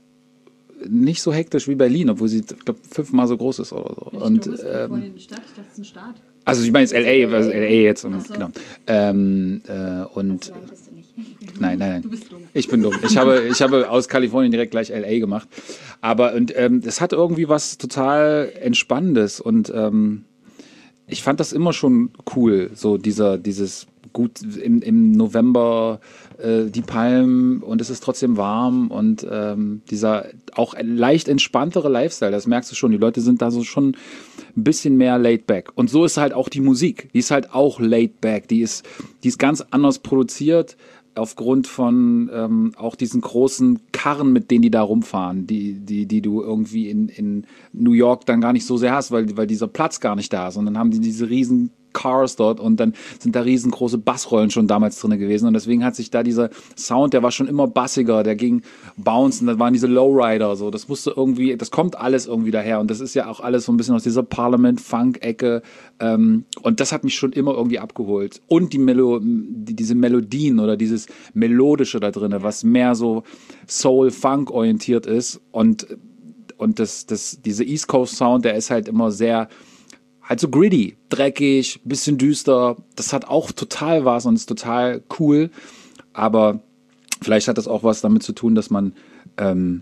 nicht so hektisch wie Berlin, obwohl sie, ich glaube, fünfmal so groß ist oder so. Und, ähm, eine Stadt? Ich dachte, das ist ein Staat. also ich meine jetzt L A, also L A jetzt. Und, so. genau. Ähm, äh, und Bist du nicht. Nein, nein, nein. Du bist dumm. Ich bin dumm. Ich habe, ich habe aus Kalifornien direkt gleich L A gemacht. Aber und ähm, es hat irgendwie was total Entspannendes und ähm, ich fand das immer schon cool, so dieser, dieses gut im, im November äh, die Palmen und es ist trotzdem warm und ähm, dieser auch leicht entspanntere Lifestyle, das merkst du schon, die Leute sind da so schon ein bisschen mehr laid back. Und so ist halt auch die Musik, die ist halt auch laid back, die ist, die ist ganz anders produziert, aufgrund von ähm, auch diesen großen Karren, mit denen die da rumfahren, die, die, die du irgendwie in, in New York dann gar nicht so sehr hast, weil, weil dieser Platz gar nicht da ist. Und dann haben die diese riesen Cars dort und dann sind da riesengroße Bassrollen schon damals drin gewesen und deswegen hat sich da dieser Sound, der war schon immer bassiger, der ging bouncen, da waren diese Lowrider, so, das musste irgendwie, das kommt alles irgendwie daher und das ist ja auch alles so ein bisschen aus dieser Parliament-Funk-Ecke ähm, und das hat mich schon immer irgendwie abgeholt und die Melo die, diese Melodien oder dieses Melodische da drin, was mehr so Soul-Funk orientiert ist und und das, das, diese East Coast Sound, der ist halt immer sehr halt so gritty, dreckig, bisschen düster. Das hat auch total was und ist total cool. Aber vielleicht hat das auch was damit zu tun, dass man ähm,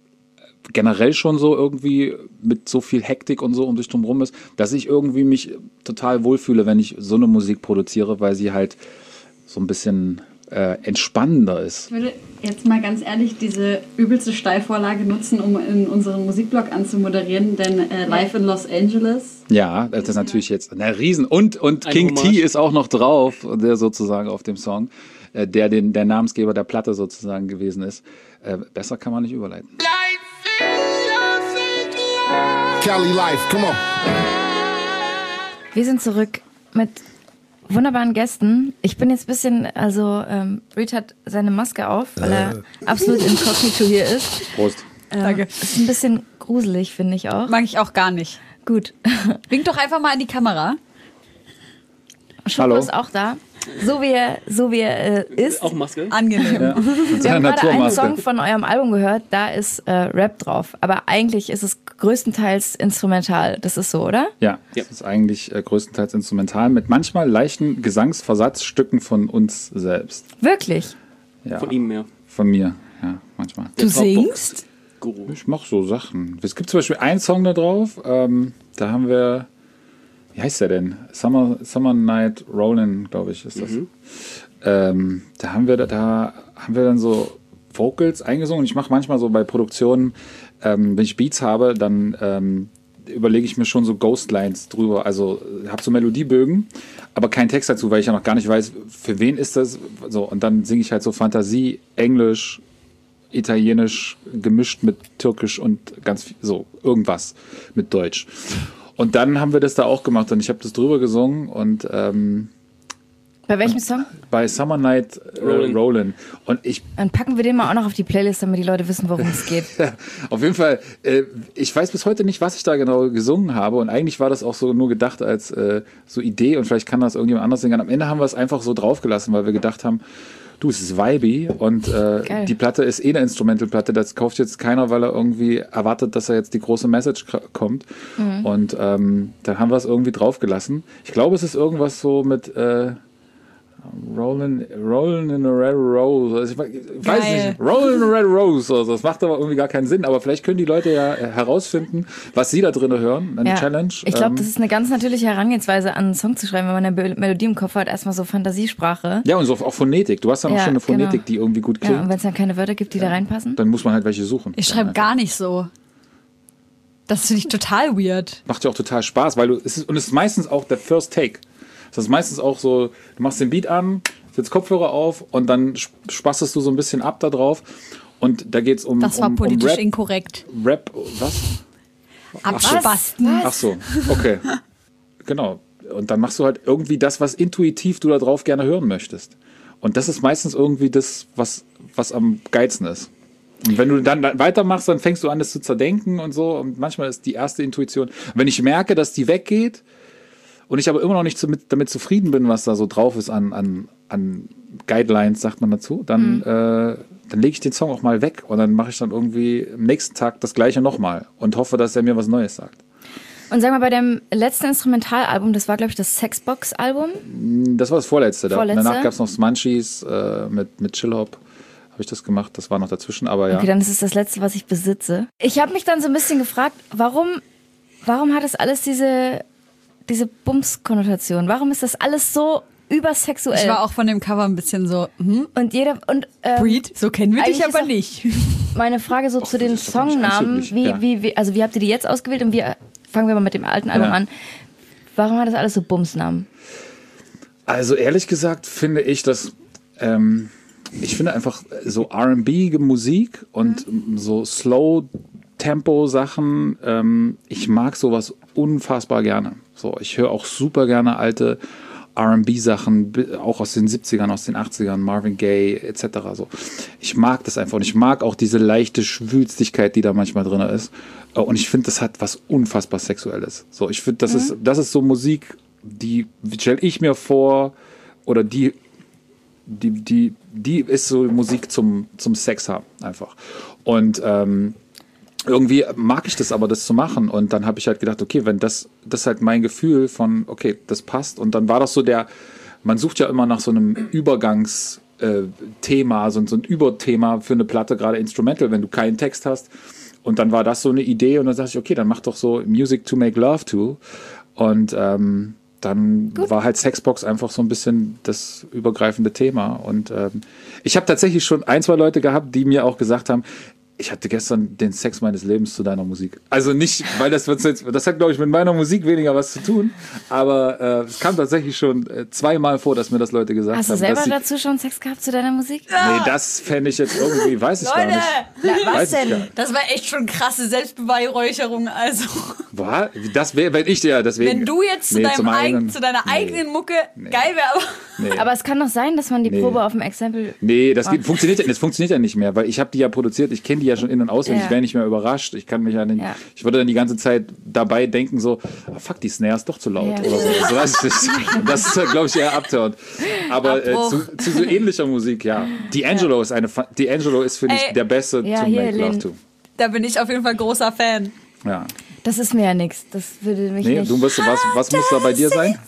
generell schon so irgendwie mit so viel Hektik und so um sich drum rum ist, dass ich irgendwie mich total wohlfühle, wenn ich so eine Musik produziere, weil sie halt so ein bisschen äh, entspannender ist. Ich würde jetzt mal ganz ehrlich diese übelste Steilvorlage nutzen, um in unseren Musikblog anzumoderieren, denn äh, Live in Los Angeles. Ja, das ist natürlich jetzt eine Riesen. Und, und Ein King Hommage. T ist auch noch drauf, der sozusagen auf dem Song, äh, der den, der Namensgeber der Platte sozusagen gewesen ist. Äh, besser kann man nicht überleiten. Cali Life, come on. Wir sind zurück mit wunderbaren Gästen. Ich bin jetzt ein bisschen, also ähm, Reed hat seine Maske auf, weil er absolut inkognito hier ist. Prost. Ähm, Danke. Ist ein bisschen gruselig, finde ich auch. Mag ich auch gar nicht. Gut. Wink doch einfach mal in die Kamera. Schoko Hallo. ist auch da. So wie er, so wie er äh, ist. auch Maske. Angenehm. Ja, mit Wir seiner haben gerade einen Naturmaske. Song von eurem Album gehört, da ist äh, Rap drauf. Aber eigentlich ist es größtenteils instrumental. Das ist so, oder? Ja, Ja. es ist eigentlich äh, größtenteils instrumental mit manchmal leichten Gesangsversatzstücken von uns selbst. Wirklich? Ja, Von ihm mehr. Von mir, ja, manchmal. Du Dropbox. singst? Guru. Ich mache so Sachen. Es gibt zum Beispiel einen Song da drauf, ähm, da haben wir, wie heißt der denn? Summer, Summer Night Rollin', glaube ich, ist das. Ähm, da haben wir da, da haben wir dann so Vocals eingesungen. Und ich mache manchmal so bei Produktionen, ähm, wenn ich Beats habe, dann ähm, überlege ich mir schon so Ghostlines drüber. Also habe so Melodiebögen, aber keinen Text dazu, weil ich ja noch gar nicht weiß, für wen ist das. So, und dann singe ich halt so Fantasie, Englisch, Italienisch, gemischt mit Türkisch und ganz viel, so irgendwas mit Deutsch. Und dann haben wir das da auch gemacht und ich habe das drüber gesungen und ähm, bei welchem Song? Bei Summer Night äh, Rollin'. Rollin'. Und ich Dann packen wir den mal auch noch auf die Playlist, damit die Leute wissen, worum es geht. auf jeden Fall, äh, ich weiß bis heute nicht, was ich da genau gesungen habe und eigentlich war das auch so nur gedacht als äh, so Idee und vielleicht kann das irgendjemand anders singen. Am Ende haben wir es einfach so draufgelassen, weil wir gedacht haben, du, es ist vibey und äh, Geil. die Platte ist eh eine Instrumental-Platte, das kauft jetzt keiner, weil er irgendwie erwartet, dass da jetzt die große Message k- kommt. Mhm. Und ähm, dann haben wir es irgendwie draufgelassen. Ich glaube, es ist irgendwas so mit äh, Rollin', Rollin' in a Red Rose. Also ich weiß Geil. nicht. Rollin' in a Red Rose. Also das macht aber irgendwie gar keinen Sinn. Aber vielleicht können die Leute ja herausfinden, was sie da drin hören. Eine Ja. Challenge. Ich glaube, Ähm, das ist eine ganz natürliche Herangehensweise, an einen Song zu schreiben, wenn man eine Be- Melodie im Kopf hat, erstmal so Fantasiesprache. ja, und so auch Phonetik. Du hast dann auch Ja, schon eine Phonetik, genau. die irgendwie gut Ja, klingt. und wenn es dann keine Wörter gibt, die da reinpassen. Dann muss man halt welche suchen. Ich schreibe gar nicht so. Das finde ich total weird. Macht ja auch total Spaß, weil du, es ist, und es ist meistens auch der First Take. Das ist meistens auch so, du machst den Beat an, setzt Kopfhörer auf und dann sp- spastest du so ein bisschen ab da drauf. Und da geht's um, Das war um, um politisch Rap, inkorrekt. Rap, was? Abspasten. Ach so, okay. Genau. Und dann machst du halt irgendwie das, was intuitiv du da drauf gerne hören möchtest. Und das ist meistens irgendwie das, was, was am geilsten ist. Und wenn du dann weitermachst, dann fängst du an, das zu zerdenken und so. Und manchmal ist die erste Intuition. Und wenn ich merke, dass die weggeht und ich aber immer noch nicht damit, damit zufrieden bin, was da so drauf ist an, an, an Guidelines, sagt man dazu, dann, mhm. äh, dann lege ich den Song auch mal weg und dann mache ich dann irgendwie am nächsten Tag das Gleiche nochmal und hoffe, dass er mir was Neues sagt. Und sag mal, bei dem letzten Instrumentalalbum, das war, glaube ich, das Sexbox-Album. Das war das vorletzte. Da. Vorletzte? Danach gab es noch Smunchies äh, mit, mit Chill-Hop. Habe ich das gemacht. Das war noch dazwischen, aber ja. Okay, dann ist es das letzte, was ich besitze. Ich habe mich dann so ein bisschen gefragt, warum, warum hat das alles diese, diese Bums-Konnotation? Warum ist das alles so übersexuell? Ich war auch von dem Cover ein bisschen so, hm? Und jeder, und, ähm, Breed, so kennen wir dich eigentlich ist aber auch- nicht. meine Frage so Och, zu das den ist doch nicht Songnamen, unüblich, wie, ja. wie, wie, also wie habt ihr die jetzt ausgewählt und wie, fangen wir mal mit dem alten Album Ja. an. Warum hat das alles so Bumsnamen? Also ehrlich gesagt finde ich, dass ähm, ich finde einfach so R and B-Musik und so Slow-Tempo-Sachen, ähm, ich mag sowas unfassbar gerne. So, ich höre auch super gerne alte R and B-Sachen, bi- auch aus den siebzigern, aus den achtzigern, Marvin Gaye et cetera. So. Ich mag das einfach und ich mag auch diese leichte Schwülstigkeit, die da manchmal drin ist. Äh, Und ich finde, das hat was unfassbar Sexuelles. So, ich finde, das, ist, das ist so Musik, die stelle ich mir vor, oder die, die, die, die ist so Musik zum, zum Sex haben, einfach. Und ähm, irgendwie mag ich das aber, das zu machen. Und dann habe ich halt gedacht, okay, wenn das, das ist halt mein Gefühl von, okay, das passt. Und dann war das so der, man sucht ja immer nach so einem Übergangs- äh, Thema, so, so ein Überthema für eine Platte, gerade Instrumental, wenn du keinen Text hast. Und dann war das so eine Idee und dann dachte ich, okay, dann mach doch so Music to make love to. Und ähm, dann Gut. war halt Sexbox einfach so ein bisschen das übergreifende Thema. Und ähm, ich habe tatsächlich schon ein, zwei Leute gehabt, die mir auch gesagt haben, ich hatte gestern den Sex meines Lebens zu deiner Musik. Also nicht, weil das wird jetzt, das hat, glaube ich, mit meiner Musik weniger was zu tun, aber äh, es kam tatsächlich schon äh, zweimal vor, dass mir das Leute gesagt Hast du haben. selber dass sie, dazu schon Sex gehabt zu deiner Musik? nee, das fände ich jetzt irgendwie, weiß ich gar Leute, nicht. was Weiß ich denn? gar nicht. Das war echt schon krasse Selbstbeweihräucherung. Also, War? Das wäre, wenn ich dir, deswegen. wenn du jetzt zu, Nee, deinem zum eigen, eigenen- zu deiner nee. eigenen Mucke geil wäre, aber Nee. Aber es kann doch sein, dass man die Nee. Probe auf dem Exempel... Nee, das geht, funktioniert, ja- das funktioniert ja nicht mehr, weil ich habe die ja produziert, ich kenne die ja schon in- und auswendig, Ja. ich wäre nicht mehr überrascht, ich kann mich ja nicht, Ja. ich würde dann die ganze Zeit dabei denken so, ah, fuck, die Snare ist doch zu laut Ja. oder so, das weiß ich nicht. Das ist, glaube ich, eher abturnt. Aber äh, Abbruch. zu, zu so ähnlicher Musik, ja. D'Angelo ist eine, Fa- D'Angelo ist, finde ich, Ey. der Beste Ja, to hier, make love Lin. to. da bin ich auf jeden Fall großer Fan. Ja. Das ist mir ja nichts. Das würde mich Nee, nicht... du bist, was, was muss da bei dir sein?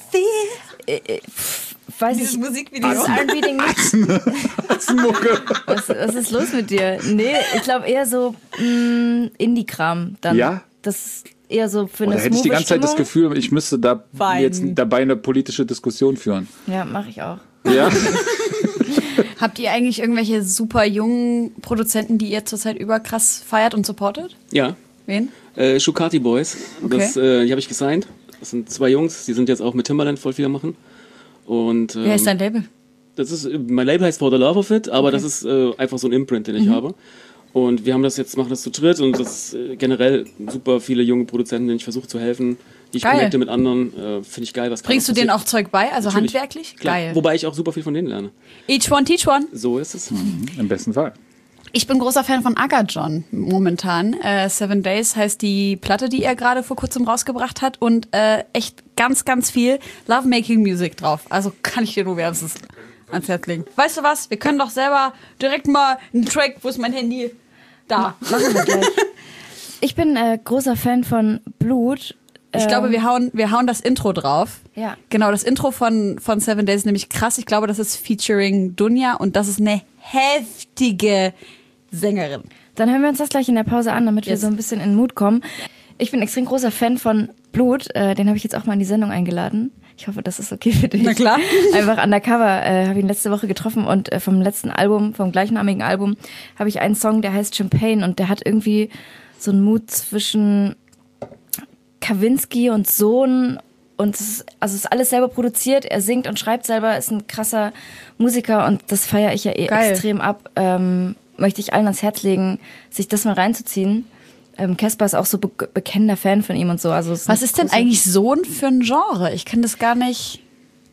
weiß Dieses ich, Musikvideo. dieses R and B-Ding nicht. Mucke. Was, was ist los mit dir? Nee, ich glaube eher so mh, Indie-Kram dann. Ja? Das ist eher so für Oder eine hätte ich die smoothe ganze Zeit das Stimmung. Gefühl, ich müsste da Weinen. jetzt dabei eine politische Diskussion führen. Ja, mache ich auch. Ja? Habt ihr eigentlich irgendwelche super jungen Produzenten, die ihr zurzeit überkrass feiert und supportet? Ja, Wen? äh, Shukati Boys, Okay. das, äh, die habe ich gesigned. Das sind zwei Jungs, die sind jetzt auch mit Timbaland voll viel am machen. Und, ähm, Wer ist dein Label? Das ist, mein Label heißt For the Love of It, aber okay. das ist äh, einfach so ein Imprint, den ich Mhm. habe. Und wir haben das jetzt, machen das zu dritt und das ist äh, generell super viele junge Produzenten, denen ich versuche zu helfen, die ich Geil. connecte mit anderen. Äh, Finde ich geil, was Bringst du gerade denen auch passiert. Zeug bei, also Natürlich. handwerklich? Klar. Geil. Wobei ich auch super viel von denen lerne. Each one, teach one. So ist es. Mhm, im besten Fall. Ich bin großer Fan von Aga John momentan. Äh, Seven Days heißt die Platte, die er gerade vor kurzem rausgebracht hat und äh, echt ganz, ganz viel Lovemaking Music drauf. Also kann ich dir nur wärmstens ans Herz legen. Weißt du was? Wir können doch selber direkt mal einen Track, wo ist mein Handy? Da. Machen wir gleich. Ich bin äh, großer Fan von Blut. Ich Ähm, glaube, wir hauen, wir hauen das Intro drauf. Ja. Genau, das Intro von, von Seven Days ist nämlich krass. Ich glaube, das ist featuring Dunja und das ist eine heftige Sängerin. Dann hören wir uns das gleich in der Pause an, damit wir Yes. so ein bisschen in den Mut kommen. Ich bin extrem großer Fan von Blut. Äh, den habe ich jetzt auch mal in die Sendung eingeladen. Ich hoffe, das ist okay für dich. Na klar. Einfach undercover. Äh, habe ihn letzte Woche getroffen und äh, vom letzten Album, vom gleichnamigen Album, habe ich einen Song, der heißt Champagne und der hat irgendwie so einen Mut zwischen Kavinsky und Sohn. Und es ist, also es ist alles selber produziert. Er singt und schreibt selber, ist ein krasser Musiker und das feiere ich ja eh Geil. extrem ab. Ähm, möchte ich allen ans Herz legen, sich das mal reinzuziehen. Ähm, Caspar ist auch so be bekennender Fan von ihm und so. Also es Was eine ist denn große- eigentlich Sohn für ein Genre? Ich kann das gar nicht.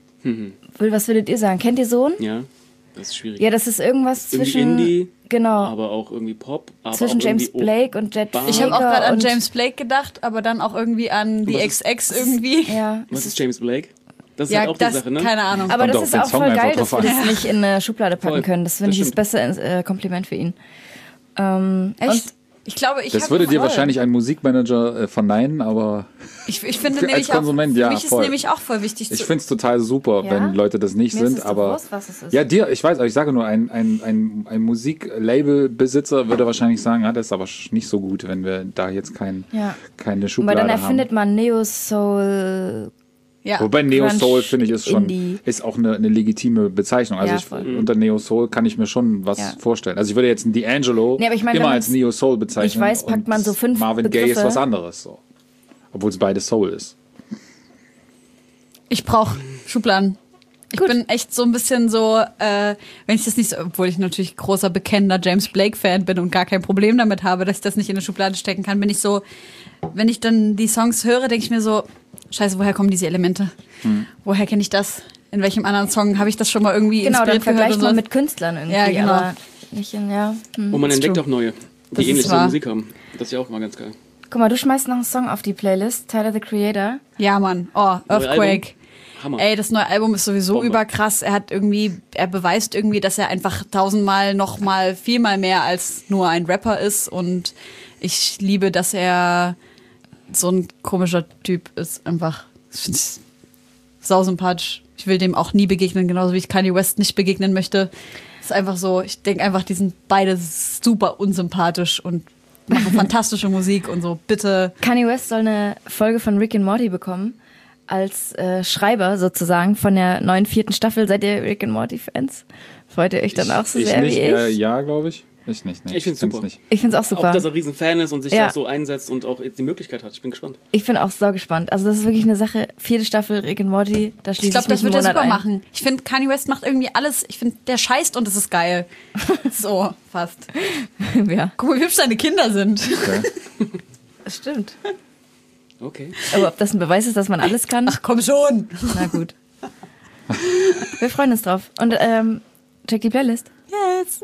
Will, was würdet ihr sagen? Kennt ihr Sohn? Ja, das ist schwierig. Ja, das ist irgendwas Irgendwie zwischen Indie, genau aber auch irgendwie Pop. Aber zwischen auch James irgendwie- oh, Blake und Jet Bar. Ich habe auch Faker gerade an und- James Blake gedacht, aber dann auch irgendwie an die was X ist- X irgendwie. Ja, Was ist James Blake? Das ist Ja, halt auch das, die Sache, ne? keine Ahnung. aber Kommt das auf ist den auch Song voll einfach geil, dass drauf wir an. das nicht in eine Schublade packen Voll. können. Das finde Das ich das beste äh, Kompliment für ihn. Ähm, Echt? Und Ich glaube, ich Das hab würde dir voll. wahrscheinlich ein Musikmanager äh, verneinen, aber Ich, ich finde Für- nämlich als Konsument, auch, für ja, mich ist voll. nämlich auch voll wichtig ich zu. finde es total super, Ja? wenn Leute das nicht Mir ist sind. es so aber bewusst, was es ist. ja, dir, ich weiß, aber ich sage nur, ein, ein, ein, ein Musiklabelbesitzer würde wahrscheinlich sagen, ja, das ist aber sch- nicht so gut, wenn wir da jetzt kein, Ja. keine Weil Schublade dann erfindet haben. man Neo-Soul. Ja. Wobei Neo Crunch, Soul finde ich ist schon Indie. ist auch eine, eine legitime Bezeichnung. Also Ja, ich, voll. unter Neo Soul kann ich mir schon was Ja. vorstellen. Also ich würde jetzt einen D'Angelo Nee, aber ich meine, immer wenn als man's- Neo Soul bezeichnen. ich weiß, packt und man so fünf Marvin Gaye ist Begriffe. was anderes, so. Obwohl es beides Soul ist. Ich brauche Schubladen. Ich bin echt so ein bisschen so, äh, wenn ich das nicht so, obwohl ich natürlich großer, bekennender James Blake-Fan bin und gar kein Problem damit habe, dass ich das nicht in eine Schublade stecken kann, bin ich so, wenn ich dann die Songs höre, denke ich mir so, scheiße, woher kommen diese Elemente? Hm. Woher kenne ich das? In welchem anderen Song habe ich das schon mal irgendwie Genau, dann inspiriert gehört vergleicht und man so? mit Künstlern irgendwie. Ja, genau. Aber nicht in, ja. Hm. Und man That's entdeckt true. auch neue, Das die ist ähnliche wahr. Musik haben. Das ist ja auch immer ganz geil. Guck mal, du schmeißt noch einen Song auf die Playlist, Tyler, the Creator. Ja, Mann. Oh, Earthquake. Album. Hammer. Ey, das neue Album ist sowieso Bombe. überkrass. Er hat irgendwie, er beweist irgendwie, dass er einfach tausendmal noch mal viermal mehr als nur ein Rapper ist. Und ich liebe, dass er so ein komischer Typ ist. Einfach, ich find's sausympathisch. Ich will dem auch nie begegnen, genauso wie ich Kanye West nicht begegnen möchte. Ist einfach so, ich denke einfach, die sind beide super unsympathisch und machen fantastische Musik und so. Bitte. Kanye West soll eine Folge von Rick and Morty bekommen. Als äh, Schreiber sozusagen von der neuen vierten Staffel. Seid ihr Rick and Morty-Fans? Freut ihr euch dann auch so ich sehr nicht, wie ich? Äh, ja, glaube ich. Ich nicht. Nee, Ich find's super. nicht. Ich find's auch super. Auch, dass er ein riesen Fan ist und sich Ja. da so einsetzt und auch jetzt die Möglichkeit hat. Ich bin gespannt. Ich bin auch so gespannt. Also das ist wirklich eine Sache. Vierte Staffel Rick and Morty, da schließe Ich glaube, das mich wird er einen super Monat ein. machen. Ich finde, Kanye West macht irgendwie alles. Ich finde, der scheißt und es ist geil. So, fast. Ja, Guck mal, wie hübsch seine Kinder sind. Okay. das stimmt. Okay. Aber ob das ein Beweis ist, dass man alles kann? Ach, komm schon. Na gut. Wir freuen uns drauf. Und ähm, check die Playlist. Yes.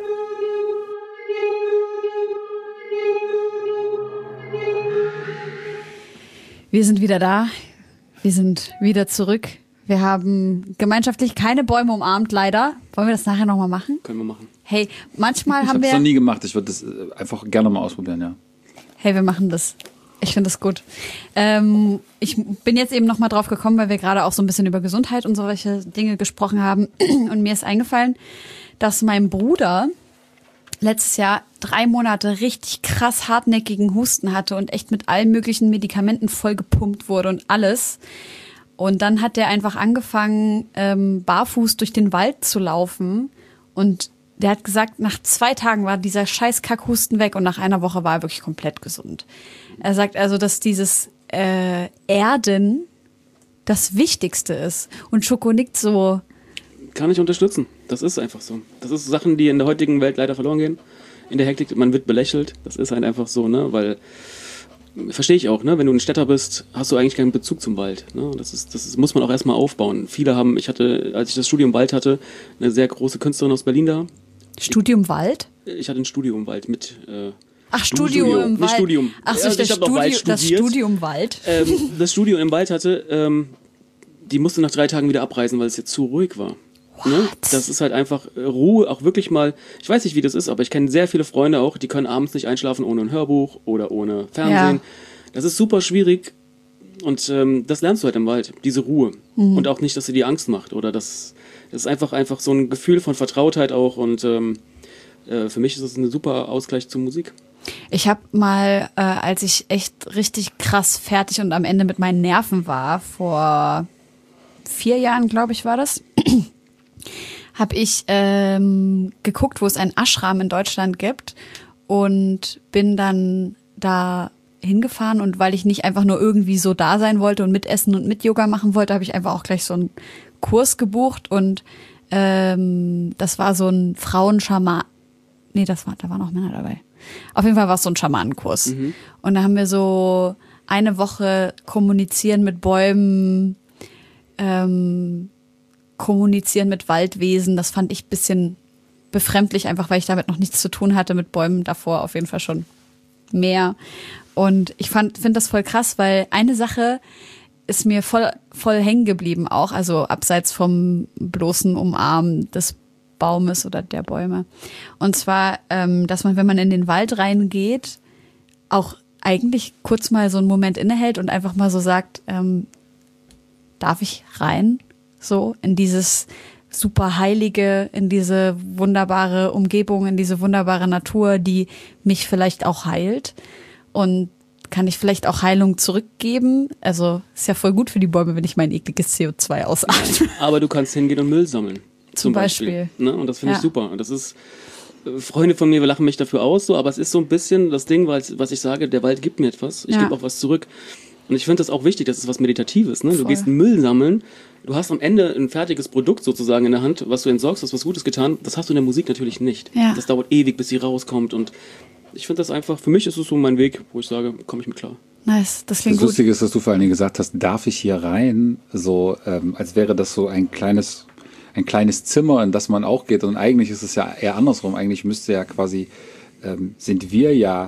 Wir sind wieder da. Wir sind wieder zurück. Wir haben gemeinschaftlich keine Bäume umarmt, leider. Wollen wir das nachher nochmal machen? Können wir machen. Hey, manchmal Ich haben habe es wir... noch nie gemacht. Ich würde das äh, einfach gerne mal ausprobieren, ja. Hey, wir machen das. Ich finde das gut. Ähm, ich bin jetzt eben noch mal drauf gekommen, weil wir gerade auch so ein bisschen über Gesundheit und solche Dinge gesprochen haben. Und mir ist eingefallen, dass mein Bruder letztes Jahr drei Monate richtig krass hartnäckigen Husten hatte und echt mit allen möglichen Medikamenten vollgepumpt wurde und alles. Und dann hat der einfach angefangen, ähm, barfuß durch den Wald zu laufen Und der hat gesagt, nach zwei Tagen war dieser scheiß Kackhusten weg und nach einer Woche war er wirklich komplett gesund. Er sagt also, dass dieses äh, Erden das Wichtigste ist. Und Schoko nickt so. Kann ich unterstützen. Das ist einfach so. Das ist Sachen, die in der heutigen Welt leider verloren gehen. In der Hektik, man wird belächelt. Das ist halt einfach so, ne, weil verstehe ich auch, ne? Wenn du ein Städter bist, hast du eigentlich keinen Bezug zum Wald. Ne? Das ist, das ist, muss man auch erstmal aufbauen. Viele haben, ich hatte, als ich das Studium Wald hatte, eine sehr große Künstlerin aus Berlin da. Studium Wald? Ich hatte ein Studium Wald mit. Äh, Ach, Studium Studio, im nicht Wald. Studium. Ach so, also das, ich hab noch Studio, Wald das studiert. Studium Wald. Ähm, das Studium im Wald hatte, ähm, die musste nach drei Tagen wieder abreisen, weil es jetzt zu ruhig war. Ne? Das ist halt einfach Ruhe, auch wirklich mal, ich weiß nicht, wie das ist, aber ich kenne sehr viele Freunde auch, die können abends nicht einschlafen ohne ein Hörbuch oder ohne Fernsehen. Ja. Das ist super schwierig und ähm, das lernst du halt im Wald, diese Ruhe. Mhm. Und auch nicht, dass sie dir Angst macht oder das, das ist einfach, einfach so ein Gefühl von Vertrautheit auch und ähm, äh, für mich ist es ein super Ausgleich zur Musik. Ich habe mal, äh, als ich echt richtig krass fertig und am Ende mit meinen Nerven war, vor vier Jahren, glaube ich, war das, habe ich ähm, geguckt, wo es einen Ashram in Deutschland gibt und bin dann da hingefahren und weil ich nicht einfach nur irgendwie so da sein wollte und mitessen und mit Yoga machen wollte, habe ich einfach auch gleich so einen Kurs gebucht und ähm, das war so ein Frauenschaman. Nee, das war, da waren auch Männer dabei. Auf jeden Fall war es so ein Schamanenkurs. Mhm. Und da haben wir so eine Woche kommunizieren mit Bäumen, ähm, kommunizieren mit Waldwesen. Das fand ich ein bisschen befremdlich, einfach weil ich damit noch nichts zu tun hatte, mit Bäumen davor auf jeden Fall schon mehr. Und ich fand, finde das voll krass, weil eine Sache ist mir voll, voll hängen geblieben auch, also abseits vom bloßen Umarmen des Baumes oder der Bäume. Und zwar, ähm, dass man, wenn man in den Wald reingeht, auch eigentlich kurz mal so einen Moment innehält und einfach mal so sagt, ähm, darf ich rein? So in dieses super Heilige, in diese wunderbare Umgebung, in diese wunderbare Natur, die mich vielleicht auch heilt. Und kann ich vielleicht auch Heilung zurückgeben? Also ist ja voll gut für die Bäume, wenn ich mein ekliges C O zwei ausatme. Aber du kannst hingehen und Müll sammeln. Zum, zum Beispiel. Beispiel. Ne? Und das finde ja. ich super. Und das ist, Freunde von mir lachen mich dafür aus, so, aber es ist so ein bisschen das Ding, was, was ich sage, der Wald gibt mir etwas. Ich ja. gebe auch was zurück. Und ich finde das auch wichtig, das ist was Meditatives. Ne? Du gehst Müll sammeln, du hast am Ende ein fertiges Produkt sozusagen in der Hand, was du entsorgst, hast was Gutes getan. Das hast du in der Musik natürlich nicht. Ja. Das dauert ewig, bis sie rauskommt. Und ich finde das einfach, für mich ist es so mein Weg, wo ich sage, komme ich mit klar. Nice, das klingt das gut. Lustige ist, dass du vor allen Dingen gesagt hast, darf ich hier rein? So, ähm, als wäre das so ein kleines, ein kleines Zimmer, in das man auch geht. Und eigentlich ist es ja eher andersrum. Eigentlich müsste ja quasi, ähm, sind wir ja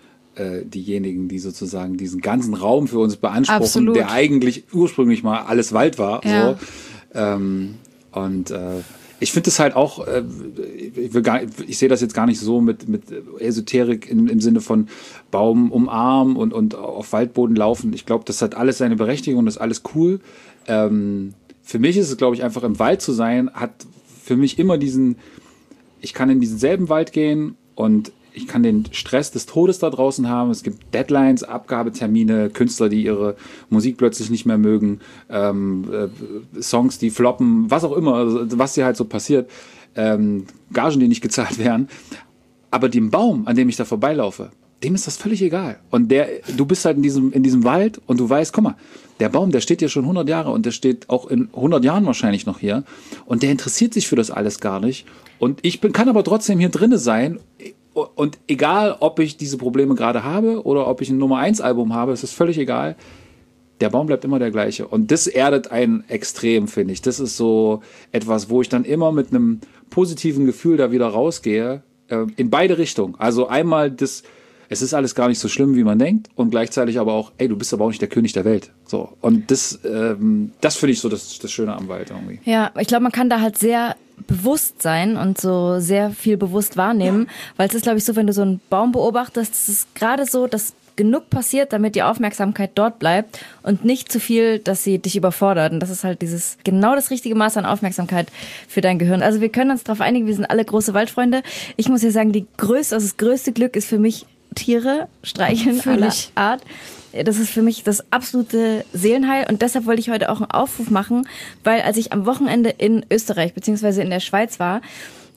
äh, diejenigen, die sozusagen diesen ganzen Raum für uns beanspruchen, Absolut. Der eigentlich ursprünglich mal alles Wald war. Ja. So. Ähm, und äh, ich finde es halt auch, äh, ich, will gar, ich sehe das jetzt gar nicht so mit, mit Esoterik in, im Sinne von Baum umarmen und, und auf Waldboden laufen. Ich glaube, das hat alles seine Berechtigung, das ist alles cool. Ähm, für mich ist es, glaube ich, einfach im Wald zu sein, hat für mich immer diesen, ich kann in diesen selben Wald gehen und ich kann den Stress des Todes da draußen haben. Es gibt Deadlines, Abgabetermine, Künstler, die ihre Musik plötzlich nicht mehr mögen, ähm, äh, Songs, die floppen, was auch immer, was dir halt so passiert, ähm, Gagen, die nicht gezahlt werden. Aber dem Baum, an dem ich da vorbeilaufe, dem ist das völlig egal. Und der, du bist halt in diesem, in diesem Wald und du weißt, guck mal, der Baum, der steht hier schon hundert Jahre und der steht auch in hundert Jahren wahrscheinlich noch hier. Und der interessiert sich für das alles gar nicht. Und ich bin, kann aber trotzdem hier drinne sein. Und egal, ob ich diese Probleme gerade habe oder ob ich ein Nummer eins Album habe, es ist völlig egal. Der Baum bleibt immer der gleiche. Und das erdet einen extrem, finde ich. Das ist so etwas, wo ich dann immer mit einem positiven Gefühl da wieder rausgehe, äh, in beide Richtungen. Also einmal das, es ist alles gar nicht so schlimm, wie man denkt, und gleichzeitig aber auch, ey, du bist aber auch nicht der König der Welt. So. Und das, ähm, das finde ich so das, das Schöne am Wald irgendwie. Ja, ich glaube, man kann da halt sehr bewusst sein und so sehr viel bewusst wahrnehmen, weil es ist, glaube ich, so, wenn du so einen Baum beobachtest, es ist gerade so, dass genug passiert, damit die Aufmerksamkeit dort bleibt und nicht zu viel, dass sie dich überfordert. Und das ist halt dieses genau das richtige Maß an Aufmerksamkeit für dein Gehirn. Also wir können uns darauf einigen, wir sind alle große Waldfreunde. Ich muss ja sagen, die größte, also das größte Glück ist für mich Tiere streicheln aller Art. Das ist für mich das absolute Seelenheil und deshalb wollte ich heute auch einen Aufruf machen, weil als ich am Wochenende in Österreich beziehungsweise in der Schweiz war,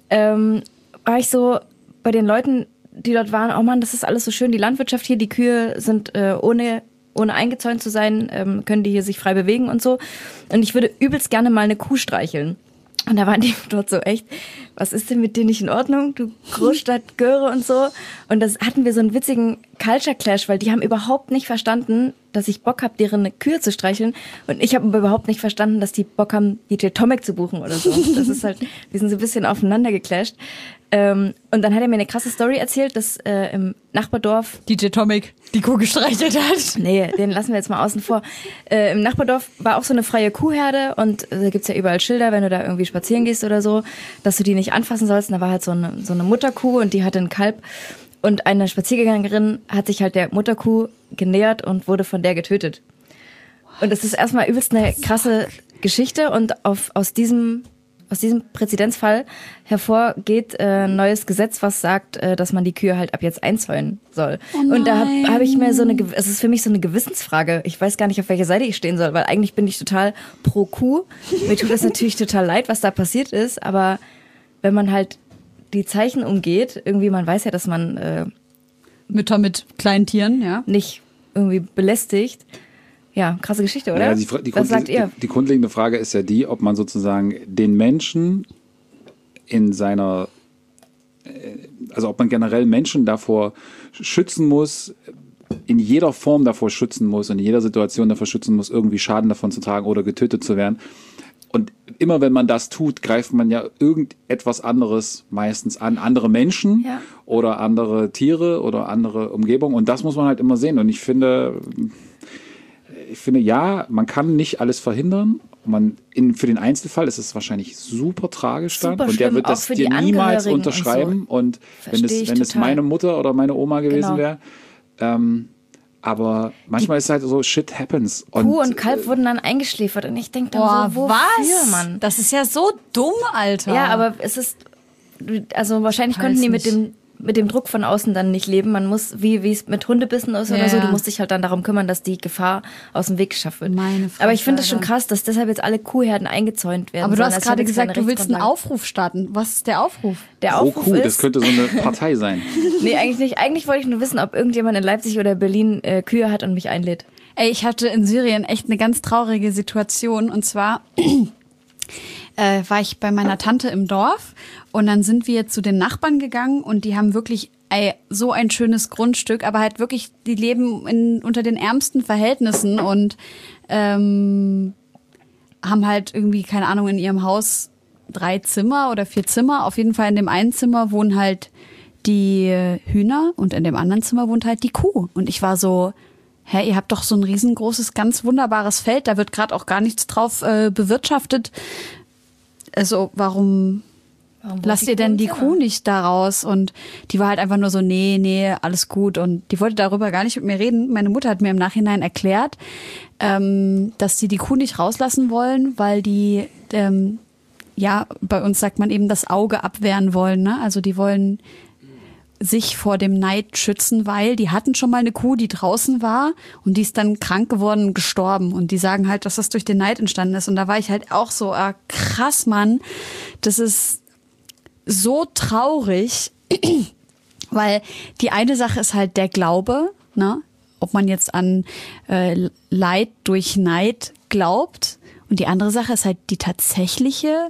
ähm, war ich so bei den Leuten, die dort waren, oh Mann, das ist alles so schön, die Landwirtschaft hier, die Kühe sind äh, ohne, ohne eingezäunt zu sein, ähm, können die hier sich frei bewegen und so. Und ich würde übelst gerne mal eine Kuh streicheln. Und da waren die dort so echt, was ist denn mit dir nicht in Ordnung, du Großstadt-Göre und so. Und das hatten wir so einen witzigen Culture-Clash, weil die haben überhaupt nicht verstanden, dass ich Bock habe, deren Kühe zu streicheln. Und ich habe aber überhaupt nicht verstanden, dass die Bock haben, D J Tomek zu buchen oder so. Das ist halt, wir sind so ein bisschen aufeinander geclasht. Ähm, und dann hat er mir eine krasse Story erzählt, dass äh, im Nachbardorf D J Tomek die Kuh gestreichelt hat. Nee, den lassen wir jetzt mal außen vor. Äh, Im Nachbardorf war auch so eine freie Kuhherde und äh, da gibt's ja überall Schilder, wenn du da irgendwie spazieren gehst oder so, dass du die nicht anfassen sollst. Und da war halt so eine, so eine Mutterkuh und die hatte ein Kalb. Und eine Spaziergängerin hat sich halt der Mutterkuh genähert und wurde von der getötet. Und das ist erstmal übelst eine krasse Geschichte und auf, aus diesem Aus diesem Präzedenzfall hervorgeht äh, ein neues Gesetz, was sagt, äh, dass man die Kühe halt ab jetzt einzäunen soll. Oh und da habe hab ich mir so eine, es ist für mich so eine Gewissensfrage. Ich weiß gar nicht, auf welcher Seite ich stehen soll, weil eigentlich bin ich total pro Kuh. Mir tut das natürlich total leid, was da passiert ist, aber wenn man halt die Zeichen umgeht, irgendwie, man weiß ja, dass man äh, Mütter mit kleinen Tieren, ja. nicht irgendwie belästigt. Ja, krasse Geschichte, oder? Ja, die, die, Was sagt die, ihr? die, die grundlegende Frage ist ja die, ob man sozusagen den Menschen in seiner, also ob man generell Menschen davor schützen muss, in jeder Form davor schützen muss und in jeder Situation davor schützen muss, irgendwie Schaden davon zu tragen oder getötet zu werden. Und immer wenn man das tut, greift man ja irgendetwas anderes meistens an. Andere Menschen Ja. oder andere Tiere oder andere Umgebungen. Und das muss man halt immer sehen. Und ich finde... Ich finde, ja, man kann nicht alles verhindern. Man, in, für den Einzelfall ist es wahrscheinlich super tragisch dann. Super Und der schlimm, wird auch das für dir die niemals Angehörigen unterschreiben. und so. Und, wenn Versteh es, ich wenn es total. meine Mutter oder meine Oma gewesen Genau. wäre. Ähm, aber manchmal ist es halt so, shit happens. Und, Kuh und Kalb wurden dann eingeschläfert und ich denke dann Boah, so, wofür, was? Mann? Das ist ja so dumm, Alter. Ja, aber es ist, also wahrscheinlich Weiß konnten die nicht. mit dem mit dem Druck von außen dann nicht leben. Man muss, wie wie es mit Hundebissen ist oder Ja. so, du musst dich halt dann darum kümmern, dass die Gefahr aus dem Weg geschafft wird. Meine Fresse, aber ich finde es schon Alter. krass, dass deshalb jetzt alle Kuhherden eingezäunt werden. Aber du sollen. hast Also ich gerade habe jetzt keine gesagt, du willst einen Rechtsgrundlage. Aufruf starten. Was ist der Aufruf? Der Pro Aufruf Kuh, ist, das könnte so eine Partei sein. nee, eigentlich nicht. Eigentlich wollte ich nur wissen, ob irgendjemand in Leipzig oder Berlin äh, Kühe hat und mich einlädt. Ey, ich hatte in Syrien echt eine ganz traurige Situation. Und zwar äh, war ich bei meiner Tante im Dorf und dann sind wir zu den Nachbarn gegangen und die haben wirklich ey, so ein schönes Grundstück, aber halt wirklich, die leben in, unter den ärmsten Verhältnissen und ähm, haben halt irgendwie, keine Ahnung, in ihrem Haus drei Zimmer oder vier Zimmer. Auf jeden Fall in dem einen Zimmer wohnen halt die Hühner und in dem anderen Zimmer wohnt halt die Kuh. Und ich war so, hä, ihr habt doch so ein riesengroßes, ganz wunderbares Feld, da wird gerade auch gar nichts drauf äh, bewirtschaftet. Also warum... Warum wohnt Lasst ihr denn im die Zimmer? Kuh nicht da raus? Und die war halt einfach nur so, nee, nee, alles gut. Und die wollte darüber gar nicht mit mir reden. Meine Mutter hat mir im Nachhinein erklärt, ähm, dass sie die Kuh nicht rauslassen wollen, weil die, ähm, ja, bei uns sagt man eben, das Auge abwehren wollen. Ne? Also die wollen sich vor dem Neid schützen, weil die hatten schon mal eine Kuh, die draußen war und die ist dann krank geworden und gestorben. Und die sagen halt, dass das durch den Neid entstanden ist. Und da war ich halt auch so, ah, krass, Mann, das ist so traurig, weil die eine Sache ist halt der Glaube, ne? Ob man jetzt an äh, Leid durch Neid glaubt, und die andere Sache ist halt die tatsächliche,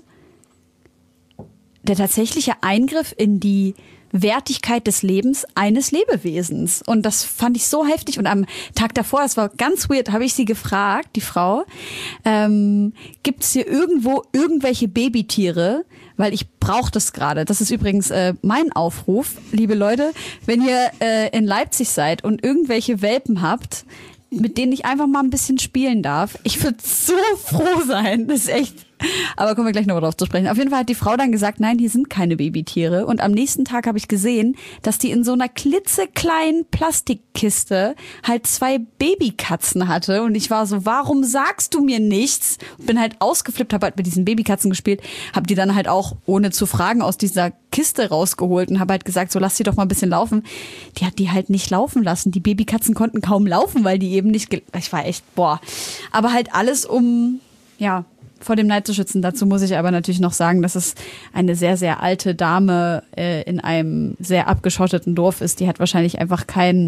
der tatsächliche Eingriff in die Wertigkeit des Lebens eines Lebewesens. Und das fand ich so heftig. Und am Tag davor, es war ganz weird, habe ich sie gefragt, die Frau, ähm, gibt es hier irgendwo irgendwelche Babytiere? Weil ich brauche das gerade. Das ist übrigens äh, mein Aufruf, liebe Leute. Wenn ihr äh, in Leipzig seid und irgendwelche Welpen habt, mit denen ich einfach mal ein bisschen spielen darf, ich würde so froh sein. Das ist echt... Aber kommen wir gleich noch drauf zu sprechen. Auf jeden Fall hat die Frau dann gesagt, nein, hier sind keine Babytiere. Und am nächsten Tag habe ich gesehen, dass die in so einer klitzekleinen Plastikkiste halt zwei Babykatzen hatte. Und ich war so, warum sagst du mir nichts? Bin halt ausgeflippt, habe halt mit diesen Babykatzen gespielt, habe die dann halt auch ohne zu fragen aus dieser Kiste rausgeholt und habe halt gesagt, so lass die doch mal ein bisschen laufen. Die hat die halt nicht laufen lassen. Die Babykatzen konnten kaum laufen, weil die eben nicht... ge- Ich war echt, boah. Aber halt alles um, ja... vor dem Neid zu schützen. Dazu muss ich aber natürlich noch sagen, dass es eine sehr, sehr alte Dame äh, in einem sehr abgeschotteten Dorf ist. Die hat wahrscheinlich einfach kein,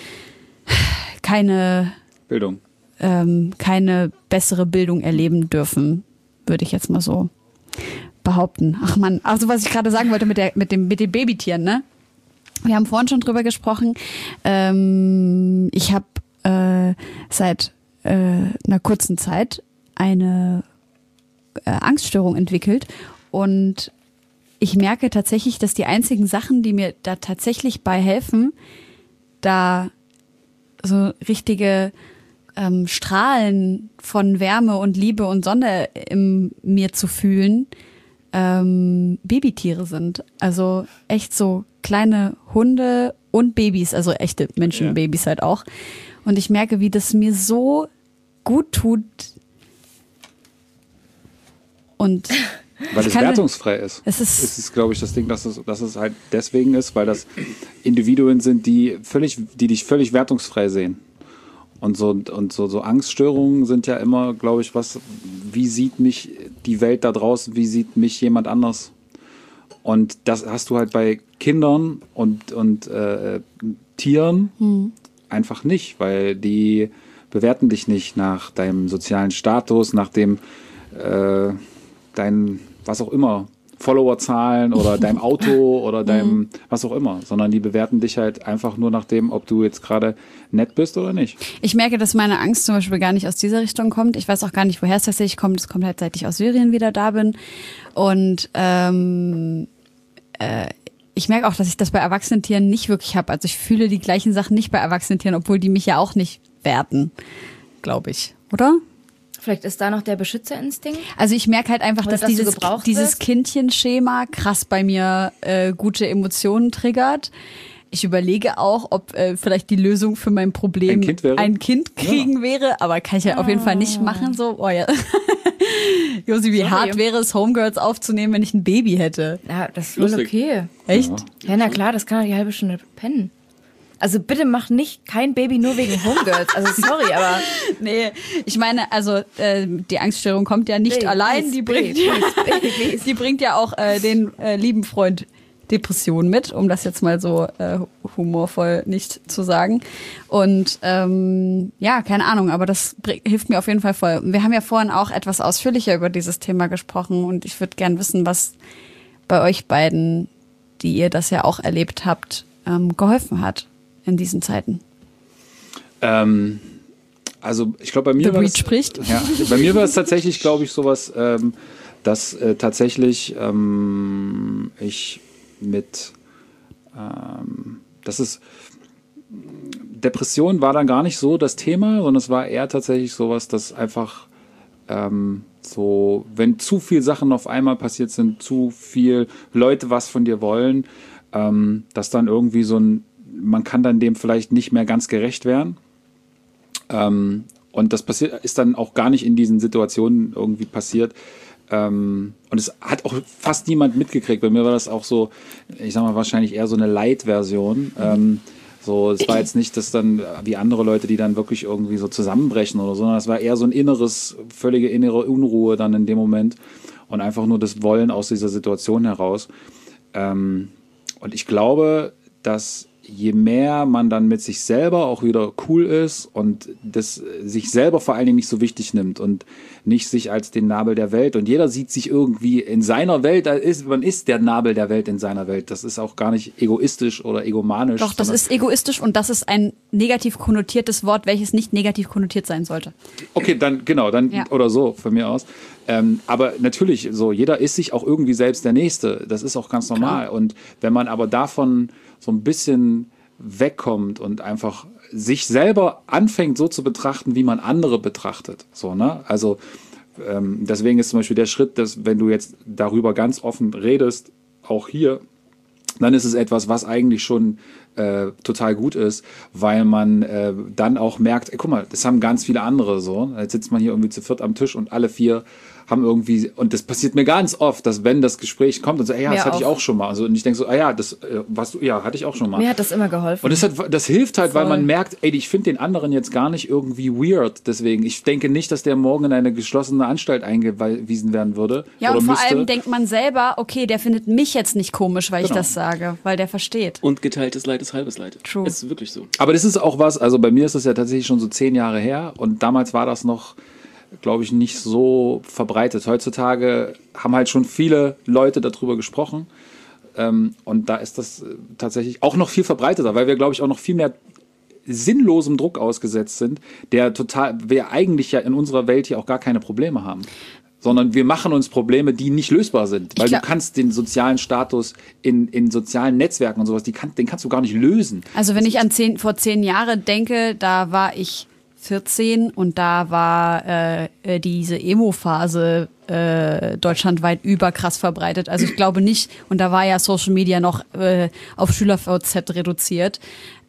keine Bildung. Ähm, keine bessere Bildung erleben dürfen, würde ich jetzt mal so behaupten. Ach man, also was ich gerade sagen wollte mit, der, mit, dem, mit den Babytieren, ne? Wir haben vorhin schon drüber gesprochen. Ähm, ich habe äh, seit äh, einer kurzen Zeit eine äh, Angststörung entwickelt und ich merke tatsächlich, dass die einzigen Sachen, die mir da tatsächlich bei helfen, da so richtige ähm, Strahlen von Wärme und Liebe und Sonne in mir zu fühlen, ähm, Babytiere sind. Also echt so kleine Hunde und Babys, also echte Menschenbabys ja. halt auch. Und ich merke, wie das mir so gut tut. Und weil es wertungsfrei ist. Es ist, es ist, glaube ich, das Ding, dass es, dass es halt deswegen ist, weil das Individuen sind, die völlig, die dich völlig wertungsfrei sehen. Und so, und so, so Angststörungen sind ja immer, glaube ich, was, wie sieht mich die Welt da draußen, wie sieht mich jemand anders? Und das hast du halt bei Kindern und, und äh, Tieren hm. einfach nicht, weil die bewerten dich nicht nach deinem sozialen Status, nach dem äh, dein, was auch immer, Followerzahlen oder deinem Auto oder deinem, was auch immer, sondern die bewerten dich halt einfach nur nach dem, ob du jetzt gerade nett bist oder nicht. Ich merke, dass meine Angst zum Beispiel gar nicht aus dieser Richtung kommt. Ich weiß auch gar nicht, woher es tatsächlich kommt. Es kommt halt, seit ich aus Syrien wieder da bin. Und ähm, äh, ich merke auch, dass ich das bei erwachsenen Tieren nicht wirklich habe. Also ich fühle die gleichen Sachen nicht bei erwachsenen Tieren, obwohl die mich ja auch nicht werten, glaube ich. Oder? Vielleicht ist da noch der Beschützerinstinkt. Also ich merke halt einfach, dass, dass dieses, dieses Kindchenschema krass bei mir äh, gute Emotionen triggert. Ich überlege auch, ob äh, vielleicht die Lösung für mein Problem ein Kind, wäre? ein kind kriegen ja. wäre, aber kann ich ja auf jeden Fall nicht machen. So, oh ja. Josi, wie Sorry. hart wäre es, Homegirls aufzunehmen, wenn ich ein Baby hätte? Ja, das ist wohl okay. Echt? Ja, na klar, das kann doch die halbe Stunde pennen. Also bitte mach nicht kein Baby nur wegen Homegirls. Also sorry, aber... Nee, ich meine, also äh, die Angststörung kommt ja nicht Baby, allein. Die bringt, Baby, Baby. die bringt ja auch äh, den äh, lieben Freund Depression mit, um das jetzt mal so äh, humorvoll nicht zu sagen. Und ähm, ja, keine Ahnung, aber das hilft mir auf jeden Fall voll. Wir haben ja vorhin auch etwas ausführlicher über dieses Thema gesprochen und ich würde gern wissen, was bei euch beiden, die ihr das ja auch erlebt habt, ähm, geholfen hat in diesen Zeiten. Ähm, also ich glaube, bei mir The war Breed es, spricht. Ja, bei mir war es tatsächlich, glaube ich, sowas, ähm, dass äh, tatsächlich ähm, ich mit ähm, das ist Depression war dann gar nicht so das Thema, sondern es war eher tatsächlich sowas, dass einfach ähm, so, wenn zu viel Sachen auf einmal passiert sind, zu viel Leute was von dir wollen, ähm, dass dann irgendwie so ein, man kann dann dem vielleicht nicht mehr ganz gerecht werden. Ähm, und das passiert, ist dann auch gar nicht in diesen Situationen irgendwie passiert. Ähm, und es hat auch fast niemand mitgekriegt. Bei mir war das auch so, ich sag mal, wahrscheinlich eher so eine Light-Version. Ähm, so, es war jetzt nicht, dass dann wie andere Leute, die dann wirklich irgendwie so zusammenbrechen oder so, sondern es war eher so ein inneres, völlige innere Unruhe dann in dem Moment und einfach nur das Wollen aus dieser Situation heraus. Ähm, und ich glaube, dass je mehr man dann mit sich selber auch wieder cool ist und das sich selber vor allen Dingen nicht so wichtig nimmt und nicht sich als den Nabel der Welt, und jeder sieht sich irgendwie in seiner Welt, da ist, man ist der Nabel der Welt in seiner Welt. Das ist auch gar nicht egoistisch oder egomanisch. Doch, das ist egoistisch und das ist ein negativ konnotiertes Wort, welches nicht negativ konnotiert sein sollte. Okay, dann genau, dann ja. Oder so von mir aus. Ähm, aber natürlich, so jeder ist sich auch irgendwie selbst der Nächste. Das ist auch ganz normal. Klar. Und wenn man aber davon so ein bisschen wegkommt und einfach sich selber anfängt so zu betrachten, wie man andere betrachtet. So, ne? Also ähm, deswegen ist zum Beispiel der Schritt, dass wenn du jetzt darüber ganz offen redest, auch hier, dann ist es etwas, was eigentlich schon äh, total gut ist, weil man äh, dann auch merkt, ey, guck mal, das haben ganz viele andere so. Jetzt sitzt man hier irgendwie zu viert am Tisch und alle vier haben irgendwie, und das passiert mir ganz oft, dass wenn das Gespräch kommt und so, ey, ja, Mir das hatte auch. ich auch schon mal. Also, und ich denke so, ah ja, das, äh, was du, ja, hatte ich auch schon mal. Mir hat das immer geholfen. Und das, hat, das hilft halt, Voll. weil man merkt, ey, ich finde den anderen jetzt gar nicht irgendwie weird. Deswegen, ich denke nicht, dass der morgen in eine geschlossene Anstalt eingewiesen werden würde. Ja, oder und vor müsste. allem denkt man selber, okay, der findet mich jetzt nicht komisch, weil ich Genau. das sage, weil der versteht. Und geteiltes Leid ist halbes Leid. True. Es ist wirklich so. Aber das ist auch was, also bei mir ist das ja tatsächlich schon so zehn Jahre her und damals war das noch, glaube ich, nicht so verbreitet. Heutzutage haben halt schon viele Leute darüber gesprochen ähm, und da ist das äh, tatsächlich auch noch viel verbreiteter, weil wir, glaube ich, auch noch viel mehr sinnlosem Druck ausgesetzt sind, der total, wir eigentlich ja in unserer Welt hier auch gar keine Probleme haben. Sondern wir machen uns Probleme, die nicht lösbar sind. Weil glaub- du kannst den sozialen Status in, in sozialen Netzwerken und sowas, die kann, den kannst du gar nicht lösen. Also wenn ich an zehn, vor zehn Jahren denke, da war ich vierzehn und da war äh, äh, diese Emo-Phase äh, deutschlandweit überkrass verbreitet. Also ich glaube nicht, und da war ja Social Media noch äh, auf SchülerV Z reduziert.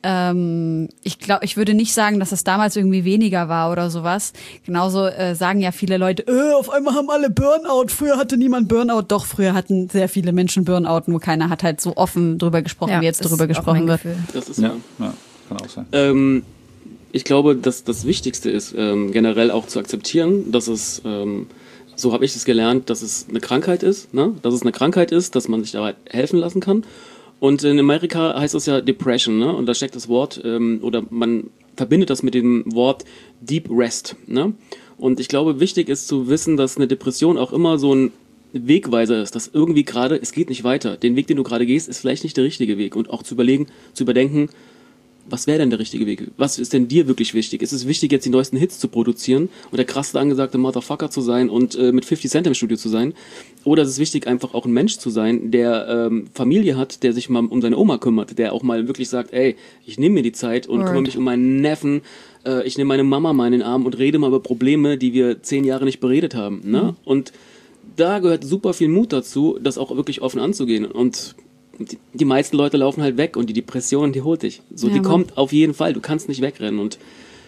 Ähm, ich glaube, ich würde nicht sagen, dass es damals irgendwie weniger war oder sowas. Genauso äh, sagen ja viele Leute, äh, auf einmal haben alle Burnout. Früher hatte niemand Burnout. Doch, früher hatten sehr viele Menschen Burnout, nur keiner hat halt so offen drüber gesprochen, Ja, wie jetzt ist drüber auch gesprochen mein wird. Gefühl. Das ist Ja, wahr. ja, kann auch sein. Ähm, ich glaube, dass das Wichtigste ist, ähm, generell auch zu akzeptieren, dass es, ähm, so habe ich es gelernt, dass es eine Krankheit ist, ne? Dass es eine Krankheit ist, dass man sich dabei helfen lassen kann. Und in Amerika heißt es ja Depression, ne? Und da steckt das Wort, ähm, oder man verbindet das mit dem Wort Deep Rest, ne? Und ich glaube, wichtig ist zu wissen, dass eine Depression auch immer so ein Wegweiser ist, dass irgendwie gerade, es geht nicht weiter. Den Weg, den du gerade gehst, ist vielleicht nicht der richtige Weg. Und auch zu überlegen, zu überdenken, was wäre denn der richtige Weg? Was ist denn dir wirklich wichtig? Ist es wichtig, jetzt die neuesten Hits zu produzieren und der krasse angesagte Motherfucker zu sein und äh, mit fifty Cent im Studio zu sein? Oder ist es wichtig, einfach auch ein Mensch zu sein, der ähm, Familie hat, der sich mal um seine Oma kümmert, der auch mal wirklich sagt, ey, ich nehme mir die Zeit und Word. kümmere mich um meinen Neffen, äh, ich nehme meine Mama mal in den Arm und rede mal über Probleme, die wir zehn Jahre nicht beredet haben. Ne? Mhm. Und da gehört super viel Mut dazu, das auch wirklich offen anzugehen. Und die, die meisten Leute laufen halt weg und die Depression, die holt dich. So, Ja, die Mann. kommt auf jeden Fall. Du kannst nicht wegrennen. Und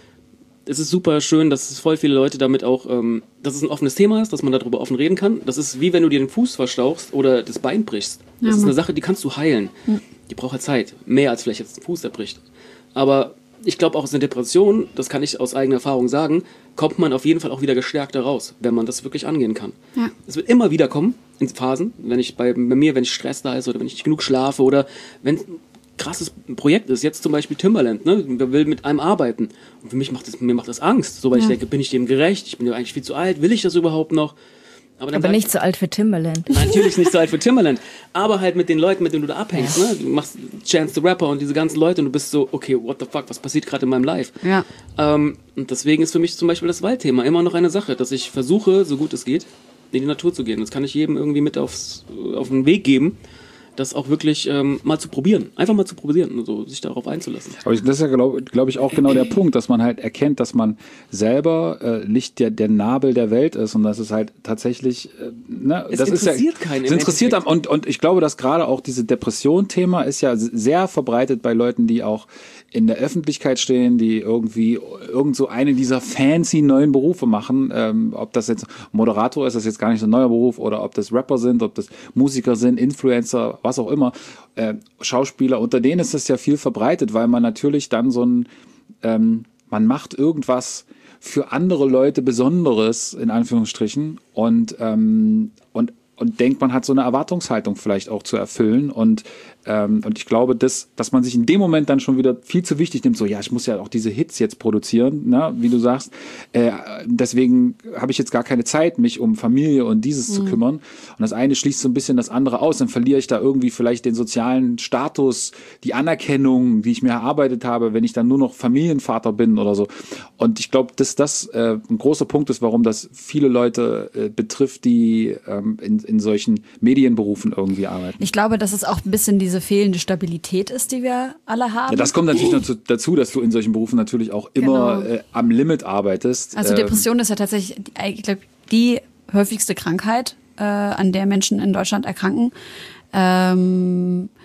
es ist super schön, dass es voll viele Leute damit auch, ähm, dass es ein offenes Thema ist, dass man darüber offen reden kann. Das ist wie wenn du dir den Fuß verstauchst oder das Bein brichst. Das Ja, ist eine Mann. Sache, die kannst du heilen. Die braucht halt Zeit. Mehr als vielleicht jetzt ein Fuß, der bricht. Aber ich glaube auch aus einer Depression, das kann ich aus eigener Erfahrung sagen, kommt man auf jeden Fall auch wieder gestärkter raus, wenn man das wirklich angehen kann. Ja. Es wird immer wieder kommen, in Phasen, wenn ich bei, bei mir, wenn ich Stress da ist oder wenn ich nicht genug schlafe oder wenn ein krasses Projekt ist, jetzt zum Beispiel Timbaland, ne, wer will mit einem arbeiten. Und für mich macht das, mir macht das Angst, so weil Ja. ich denke, bin ich dem gerecht, ich bin ja eigentlich viel zu alt, will ich das überhaupt noch? dann Aber sag nicht ich, so alt für Timbaland. Natürlich nicht so alt für Timbaland, aber halt mit den Leuten, mit denen du da abhängst, ne? Du machst Chance the Rapper und diese ganzen Leute und du bist so, okay, what the fuck, was passiert gerade in meinem Life? Ja. Ähm, und deswegen ist für mich zum Beispiel das Waldthema immer noch eine Sache, dass ich versuche, so gut es geht, in die Natur zu gehen. Das kann ich jedem irgendwie mit aufs, auf den Weg geben, das auch wirklich ähm, mal zu probieren. Einfach mal zu probieren und so, sich darauf einzulassen. Aber ich, das ist ja, glaube glaub ich, auch genau der Punkt, dass man halt erkennt, dass man selber äh, nicht der, der Nabel der Welt ist und dass es halt tatsächlich, äh, ne, Es das interessiert ist ja, keinen Es im interessiert am, Endeffekt. und, und ich glaube, dass gerade auch diese Depression-Thema ist ja sehr verbreitet bei Leuten, die auch in der Öffentlichkeit stehen, die irgendwie irgend so eine dieser fancy neuen Berufe machen, ähm, ob das jetzt Moderator ist, das ist jetzt gar nicht so ein neuer Beruf, oder ob das Rapper sind, ob das Musiker sind, Influencer, was auch immer, äh, Schauspieler, unter denen ist das ja viel verbreitet, weil man natürlich dann so ein, ähm, man macht irgendwas für andere Leute Besonderes, in Anführungsstrichen, und, ähm, und und denkt, man hat so eine Erwartungshaltung vielleicht auch zu erfüllen. Und, ähm, und ich glaube, dass, dass man sich in dem Moment dann schon wieder viel zu wichtig nimmt, so, ja, ich muss ja auch diese Hits jetzt produzieren, ne, wie du sagst. Äh, deswegen habe ich jetzt gar keine Zeit, mich um Familie und dieses mhm. zu kümmern. Und das eine schließt so ein bisschen das andere aus. Dann verliere ich da irgendwie vielleicht den sozialen Status, die Anerkennung, die ich mir erarbeitet habe, wenn ich dann nur noch Familienvater bin oder so. Und ich glaube, dass das äh, ein großer Punkt ist, warum das viele Leute äh, betrifft, die ähm, in in solchen Medienberufen irgendwie arbeiten. Ich glaube, dass es auch ein bisschen diese fehlende Stabilität ist, die wir alle haben. Ja, das kommt natürlich noch zu, dazu, dass du in solchen Berufen natürlich auch immer Genau. äh, am Limit arbeitest. Also Ähm, Depression ist ja tatsächlich, ich glaube, die häufigste Krankheit, äh, an der Menschen in Deutschland erkranken. Ähm,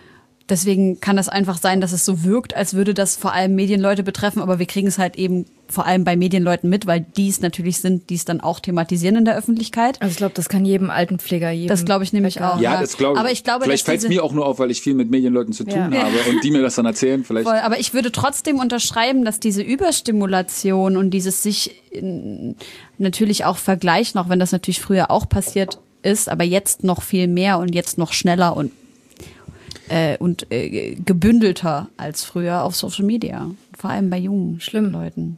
deswegen kann das einfach sein, dass es so wirkt, als würde das vor allem Medienleute betreffen, aber wir kriegen es halt eben vor allem bei Medienleuten mit, weil die es natürlich sind, die es dann auch thematisieren in der Öffentlichkeit. Also ich glaube, das kann jedem Altenpfleger, jedem Das glaube ich nämlich Bäcker. auch. Ja, das glaube ich. Aber ich glaube, vielleicht dass fällt es diese- mir auch nur auf, weil ich viel mit Medienleuten zu tun Ja. habe und die mir das dann erzählen. Vielleicht. Voll, aber ich würde trotzdem unterschreiben, dass diese Überstimulation und dieses sich in, natürlich auch vergleichen, auch wenn das natürlich früher auch passiert ist, aber jetzt noch viel mehr und jetzt noch schneller und äh, und äh, gebündelter als früher auf Social Media. Vor allem bei jungen Schlimm. Leuten.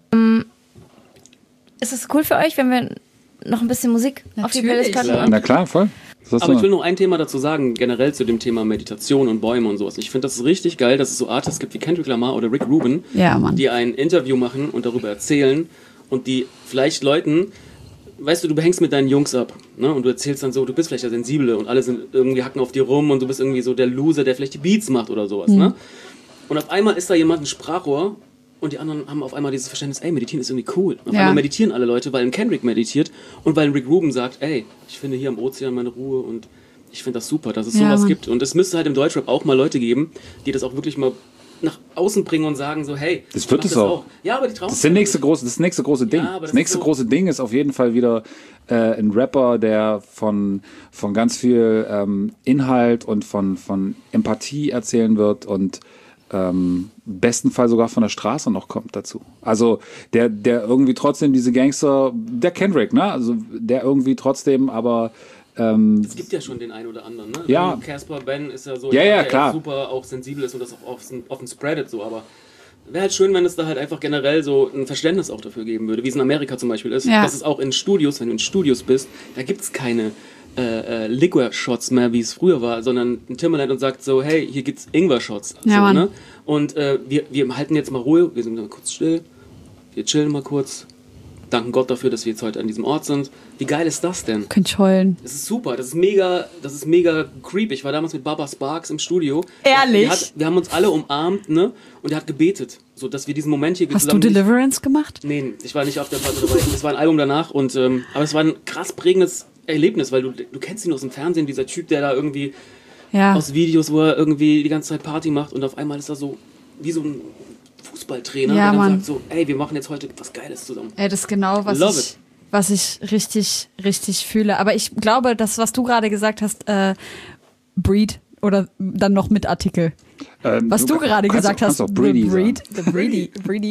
Ist es cool für euch, wenn wir noch ein bisschen Musik auf die Playlist Natürlich. packen? Klar. Und Na klar, voll. Was hast Aber du ich will noch? noch ein Thema dazu sagen, generell zu dem Thema Meditation und Bäume und sowas. Ich finde das richtig geil, dass es so Artists gibt wie Kendrick Lamar oder Rick Rubin, Ja, Mann. die ein Interview machen und darüber erzählen und die vielleicht Leuten, weißt du, du hängst mit deinen Jungs ab, ne? Und du erzählst dann so, du bist vielleicht der Sensible und alle sind irgendwie hacken auf dir rum und du bist irgendwie so der Loser, der vielleicht die Beats macht oder sowas, ne? Und auf einmal ist da jemand ein Sprachrohr und die anderen haben auf einmal dieses Verständnis, ey, meditieren ist irgendwie cool. Und auf Ja. einmal meditieren alle Leute, weil ein Kendrick meditiert und weil ein Rick Rubin sagt, ey, ich finde hier am Ozean meine Ruhe und ich finde das super, dass es Ja, sowas Mann. gibt. Und es müsste halt im Deutschrap auch mal Leute geben, die das auch wirklich mal nach außen bringen und sagen so, hey, Das ich wird mach es auch. Ja, aber die trauen Das ist der nächste große, das nächste große Ding. Ja, aber das das nächste ist so- große Ding ist auf jeden Fall wieder äh, ein Rapper, der von, von ganz viel ähm, Inhalt und von, von Empathie erzählen wird und ähm, im besten Fall sogar von der Straße noch kommt dazu. Also der, der irgendwie trotzdem diese Gangster, der Kendrick, ne? Also der irgendwie trotzdem aber ähm, Es gibt ja schon den einen oder anderen, ne? Ja. Casper Ben ist ja so, Ja, ja, der klar. super auch sensibel ist und das auch offen, offen spreadet so, aber wäre halt schön, wenn es da halt einfach generell so ein Verständnis auch dafür geben würde, wie es in Amerika zum Beispiel ist. Ja. Dass es auch in Studios, wenn du in Studios bist, da gibt es keine äh, äh, Liquor-Shots mehr, wie es früher war, sondern ein Timberland und sagt so, hey, hier gibt's Ingwer-Shots. Ja, so, Mann. ne? Und äh, wir, wir halten jetzt mal Ruhe, wir sind mal kurz still, wir chillen mal kurz, danken Gott dafür, dass wir jetzt heute an diesem Ort sind. Wie geil ist das denn? Könnt ich heulen. Das ist super, das ist mega, das ist mega creepy. Ich war damals mit Baba Sparks im Studio. Ehrlich? Der hat, wir haben uns alle umarmt, ne? Und er hat gebetet, so dass wir diesen Moment hier Hast du zusammen. Deliverance gemacht? Nee, ich war nicht auf der Platte dabei. Das war ein Album danach und ähm, aber es war ein krass prägendes Erlebnis, weil du du kennst ihn aus dem Fernsehen, dieser Typ, der da irgendwie Ja. aus Videos, wo er irgendwie die ganze Zeit Party macht und auf einmal ist er so wie so ein Fußballtrainer, Ja, der dann Mann. sagt so, ey, wir machen jetzt heute was Geiles zusammen. Ey, das ist genau, was Love ich, it. was ich richtig, richtig fühle. Aber ich glaube, das, was du gerade gesagt hast, äh, Breed oder dann noch mit Artikel. ähm, Was du gerade kannst gesagt auch- hast, kannst auch Brady the Breed, sagen. the Breedy, Breedy.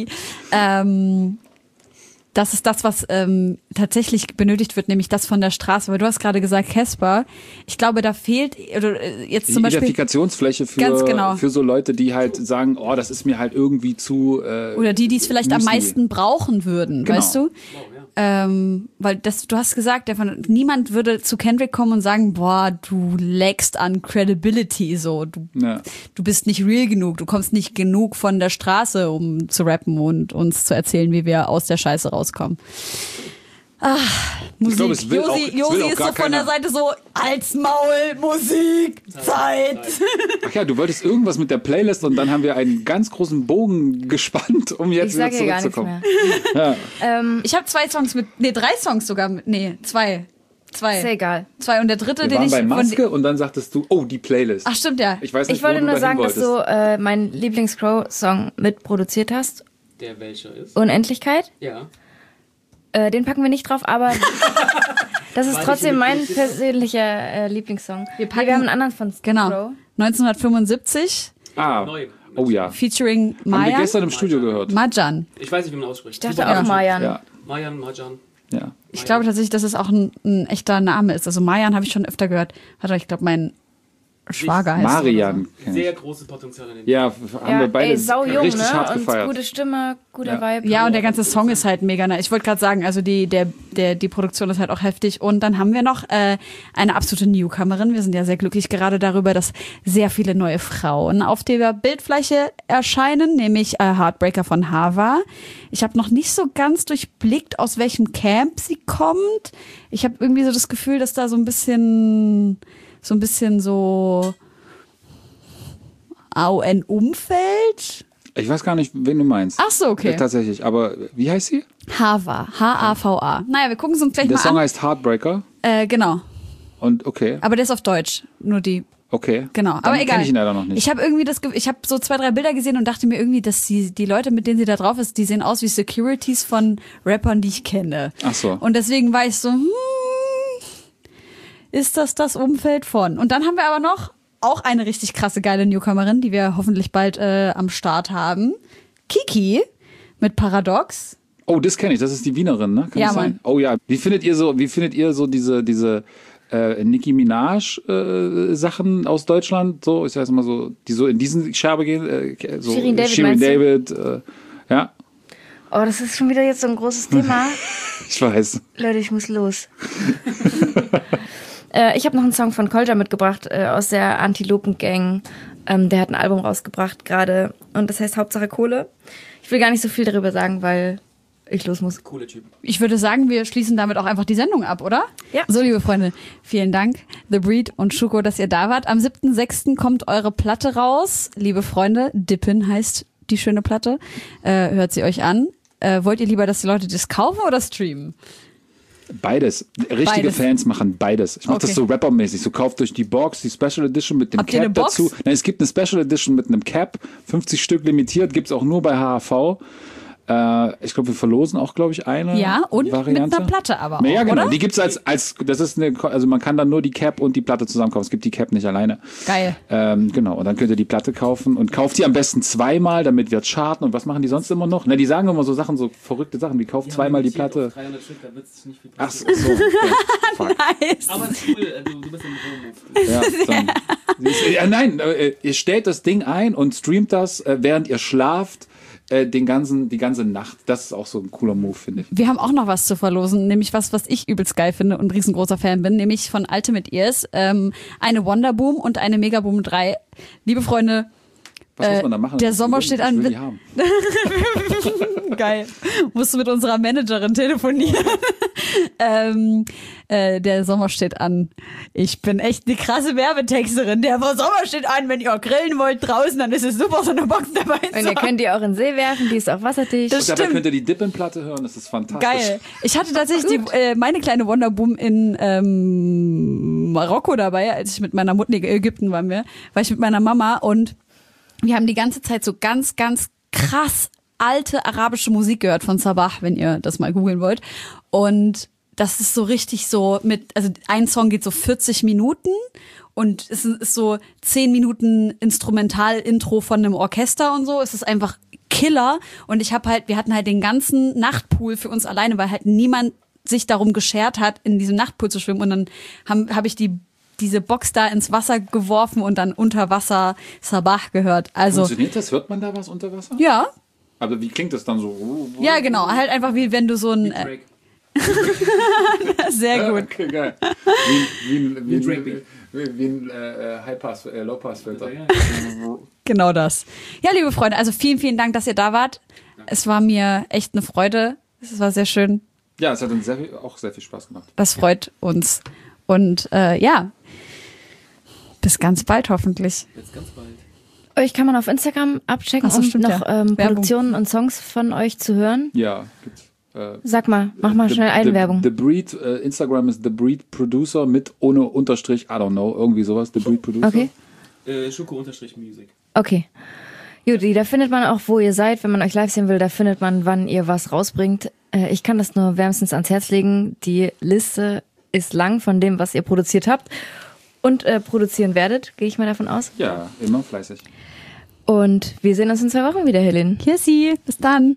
Ähm, das ist das, was ähm, tatsächlich benötigt wird, nämlich das von der Straße. Weil du hast gerade gesagt, Casper, ich glaube, da fehlt, oder äh, jetzt Die zum Beispiel, Identifikationsfläche für, Ganz genau. für so Leute, die halt sagen, oh, das ist mir halt irgendwie zu äh, oder die, die es vielleicht am Müsli. meisten brauchen würden, Genau. weißt du? Ähm, weil das, du hast gesagt, der von, niemand würde zu Kendrick kommen und sagen, boah, du lackst an Credibility, so, du, Ja. du bist nicht real genug, du kommst nicht genug von der Straße, um zu rappen und uns zu erzählen, wie wir aus der Scheiße rauskommen. Ach, Musik. glaube, es will Josi, auch- es will Josi auch ist gar so von der keiner. Seite so, als Maul, Musik, Zeit. Ach ja, du wolltest irgendwas mit der Playlist und dann haben wir einen ganz großen Bogen gespannt, um jetzt Ich wieder sage hier gar nichts zurückzukommen. mehr. Ja. Ich habe zwei Songs mit, nee, drei Songs sogar mit, nee, zwei. Zwei. Ist ja egal. Zwei und der dritte, Wir den waren ich bei von Maske und dann sagtest du, oh, die Playlist. Ach stimmt, ja. Ich weiß nicht, Ich wollte wo nur du sagen, dahin dass wolltest. du äh, meinen Lieblings-Crow-Song mitproduziert hast. Der welcher ist? Unendlichkeit. Ja. Äh, den packen wir nicht drauf, aber das ist Weil ich trotzdem ihn mein mitproduziert persönlicher äh, Lieblingssong. Wir Nee, packen- wir haben einen anderen von Genau. Crow. neunzehnhundertfünfundsiebzig, Ah, Neu. oh ja. featuring Haben wir Mayan. gestern im Studio gehört. Majan. Ich weiß nicht, wie man ausspricht. Ich dachte Super auch Name. Mayan. Ja, Mayan, Majan. ja. Ich glaube tatsächlich, dass es auch ein, ein echter Name ist. Also Mayan habe ich schon öfter gehört. Warte, ich glaube, mein Schwager heißt Marian. kenn Sehr ich. großes Potenzial in dem. Ja, haben Ja, wir beide ey, sau jung, richtig ne? hart Und gefeiert. gute Stimme, guter Ja. Vibe. Ja, und der ganze Song ist halt mega nice. Ich wollte gerade sagen, also die, der, der, die Produktion ist halt auch heftig. Und dann haben wir noch äh, eine absolute Newcomerin. Wir sind ja sehr glücklich gerade darüber, dass sehr viele neue Frauen auf der Bildfläche erscheinen, nämlich äh, Heartbreaker von Hava. Ich habe noch nicht so ganz durchblickt, aus welchem Camp sie kommt. Ich habe irgendwie so das Gefühl, dass da so ein bisschen, so ein bisschen so au ein Umfeld. Ich weiß gar nicht, wen du meinst. Ach so, okay. Ja, tatsächlich. Aber wie heißt sie? Hava, H A V A. Naja, wir gucken es uns gleich Der mal Song an. heißt Heartbreaker. Äh, genau. Und okay. Aber der ist auf Deutsch. Nur die Okay. Genau, Dann aber kenn egal. ich ihn leider noch nicht. Ich habe irgendwie das, Ge- ich habe so zwei, drei Bilder gesehen und dachte mir irgendwie, dass die, die Leute, mit denen sie da drauf ist, die sehen aus wie Securities von Rappern, die ich kenne. Ach so. Und deswegen war ich so, hm, ist das das Umfeld von? Und dann haben wir aber noch auch eine richtig krasse, geile Newcomerin, die wir hoffentlich bald äh, am Start haben. Kiki mit Paradox. Oh, das kenne ich. Das ist die Wienerin, ne? Kann Ja, das sein? Mann. Oh ja. Wie findet ihr so? Wie findet ihr so diese diese äh, Nicki Minaj äh, Sachen aus Deutschland? So, ich sag mal so, die so in diesen Scherbe gehen. Äh, so Shirin David, Shirin meinst du? David. Äh, ja, Oh, das ist schon wieder jetzt so ein großes Thema. ich weiß. Leute, ich muss los. äh, ich habe noch einen Song von Kolja mitgebracht äh, aus der Antilopen-Gang. Ähm, der hat ein Album rausgebracht gerade und das heißt Hauptsache Kohle. Ich will gar nicht so viel darüber sagen, weil ich los muss. Coole Typen. Ich würde sagen, wir schließen damit auch einfach die Sendung ab, oder? Ja. So, liebe Freunde, vielen Dank, The Breed und Schuko, dass ihr da wart. Am siebten sechsten kommt eure Platte raus. Liebe Freunde, Dippin heißt die schöne Platte. Äh, hört sie euch an. Äh, wollt ihr lieber, dass die Leute das kaufen oder streamen? Beides. Richtige Beides. Fans machen beides. Ich mache Okay. das so rappermäßig. So kauft euch die Box, die Special Edition mit dem Habt ihr eine Cap Box? dazu. Nein, es gibt eine Special Edition mit einem Cap, fünfzig Stück limitiert, gibt's auch nur bei H H V. Äh, ich glaube, wir verlosen auch, glaube ich, eine Ja, und Variante. mit einer Platte aber auch, Ja, genau. oder? Die gibt's als, als, das ist eine, also man kann dann nur die Cap und die Platte zusammen kaufen. Es gibt die Cap nicht alleine. Geil. Ähm, genau. Und dann könnt ihr die Platte kaufen und kauft die am besten zweimal, damit wir charten. Und was machen die sonst immer noch? Na, die sagen immer so Sachen, so verrückte Sachen, wie kauft zweimal die Platte. dreihundert Stück, da wird's nicht viel Ach so, so. Okay. Fuck. Nice. Aber es ist cool, äh, du, du bist im Pro-Move. Ja, dann, ja, nein, äh, ihr stellt das Ding ein und streamt das, äh, während ihr schlaft, äh, den ganzen, die ganze Nacht. Das ist auch so ein cooler Move, finde ich. Wir haben auch noch was zu verlosen, nämlich was, was ich übelst geil finde und ein riesengroßer Fan bin, nämlich von Ultimate Ears, ähm, eine Wonderboom und eine Megaboom drei. Liebe Freunde, Was Äh, muss man da machen? der Ich Sommer will- steht ich an. will die haben. geil, musst du mit unserer Managerin telefonieren. ähm, äh, der Sommer steht an. Ich bin echt eine krasse Werbetexterin. Der Sommer steht an, wenn ihr grillen wollt draußen, dann ist es super, so eine Box dabei zu Und ihr haben. könnt die auch in den See werfen, die ist auch wasserdicht. Das Und dabei stimmt. könnt ihr die Dippin-Platte hören, das ist fantastisch. Geil. Ich hatte tatsächlich die, äh, meine kleine Wonderboom in ähm, Marokko dabei, als ich mit meiner Mutter, nee, Ägypten waren wir, war ich mit meiner Mama und wir haben die ganze Zeit so ganz, ganz krass alte arabische Musik gehört von Sabah, wenn ihr das mal googeln wollt. Und das ist so richtig so mit, also ein Song geht so vierzig Minuten und es ist so zehn Minuten Instrumental-Intro von einem Orchester und so. Es ist einfach Killer. Und ich habe halt, wir hatten halt den ganzen Nachtpool für uns alleine, weil halt niemand sich darum geschert hat, in diesem Nachtpool zu schwimmen. Und dann habe hab ich die diese Box da ins Wasser geworfen und dann unter Wasser Sabah gehört. Also Funktioniert das? Hört man da was unter Wasser? ja, Aber wie klingt das dann so? ja genau, halt einfach wie wenn du so ein äh, Drake. sehr gut. Okay, geil. Wie, wie, wie, wie, Drake wie, Beat. wie, wie ein äh, High-Pass, äh, Low-Pass-Filter. Genau das. Ja, liebe Freunde, also vielen, vielen Dank, dass ihr da wart. Es war mir echt eine Freude. Es war sehr schön. Ja, es hat uns sehr viel, auch sehr viel Spaß gemacht. Das freut uns. Und äh, ja, bis ganz bald hoffentlich. Jetzt ganz bald. Euch kann man auf Instagram abchecken, Ach so, um stimmt, noch ja. ähm, Werbung. Produktionen und Songs von euch zu hören. Ja, gibt's. Äh, Sag mal, mach mal The- schnell The- Eigenwerbung. The Breed, äh, Instagram ist The Breed Producer mit ohne Unterstrich, I don't know, irgendwie sowas, The Breed Producer. Okay, Äh, Schuko-Music. okay. Judy, da findet man auch, wo ihr seid. Wenn man euch live sehen will, da findet man, wann ihr was rausbringt. Äh, ich kann das nur wärmstens ans Herz legen. Die Liste ist lang von dem, was ihr produziert habt und äh, produzieren werdet, gehe ich mal davon aus. Ja, immer fleißig. Und wir sehen uns in zwei Wochen wieder, Helene. Kissi, bis dann.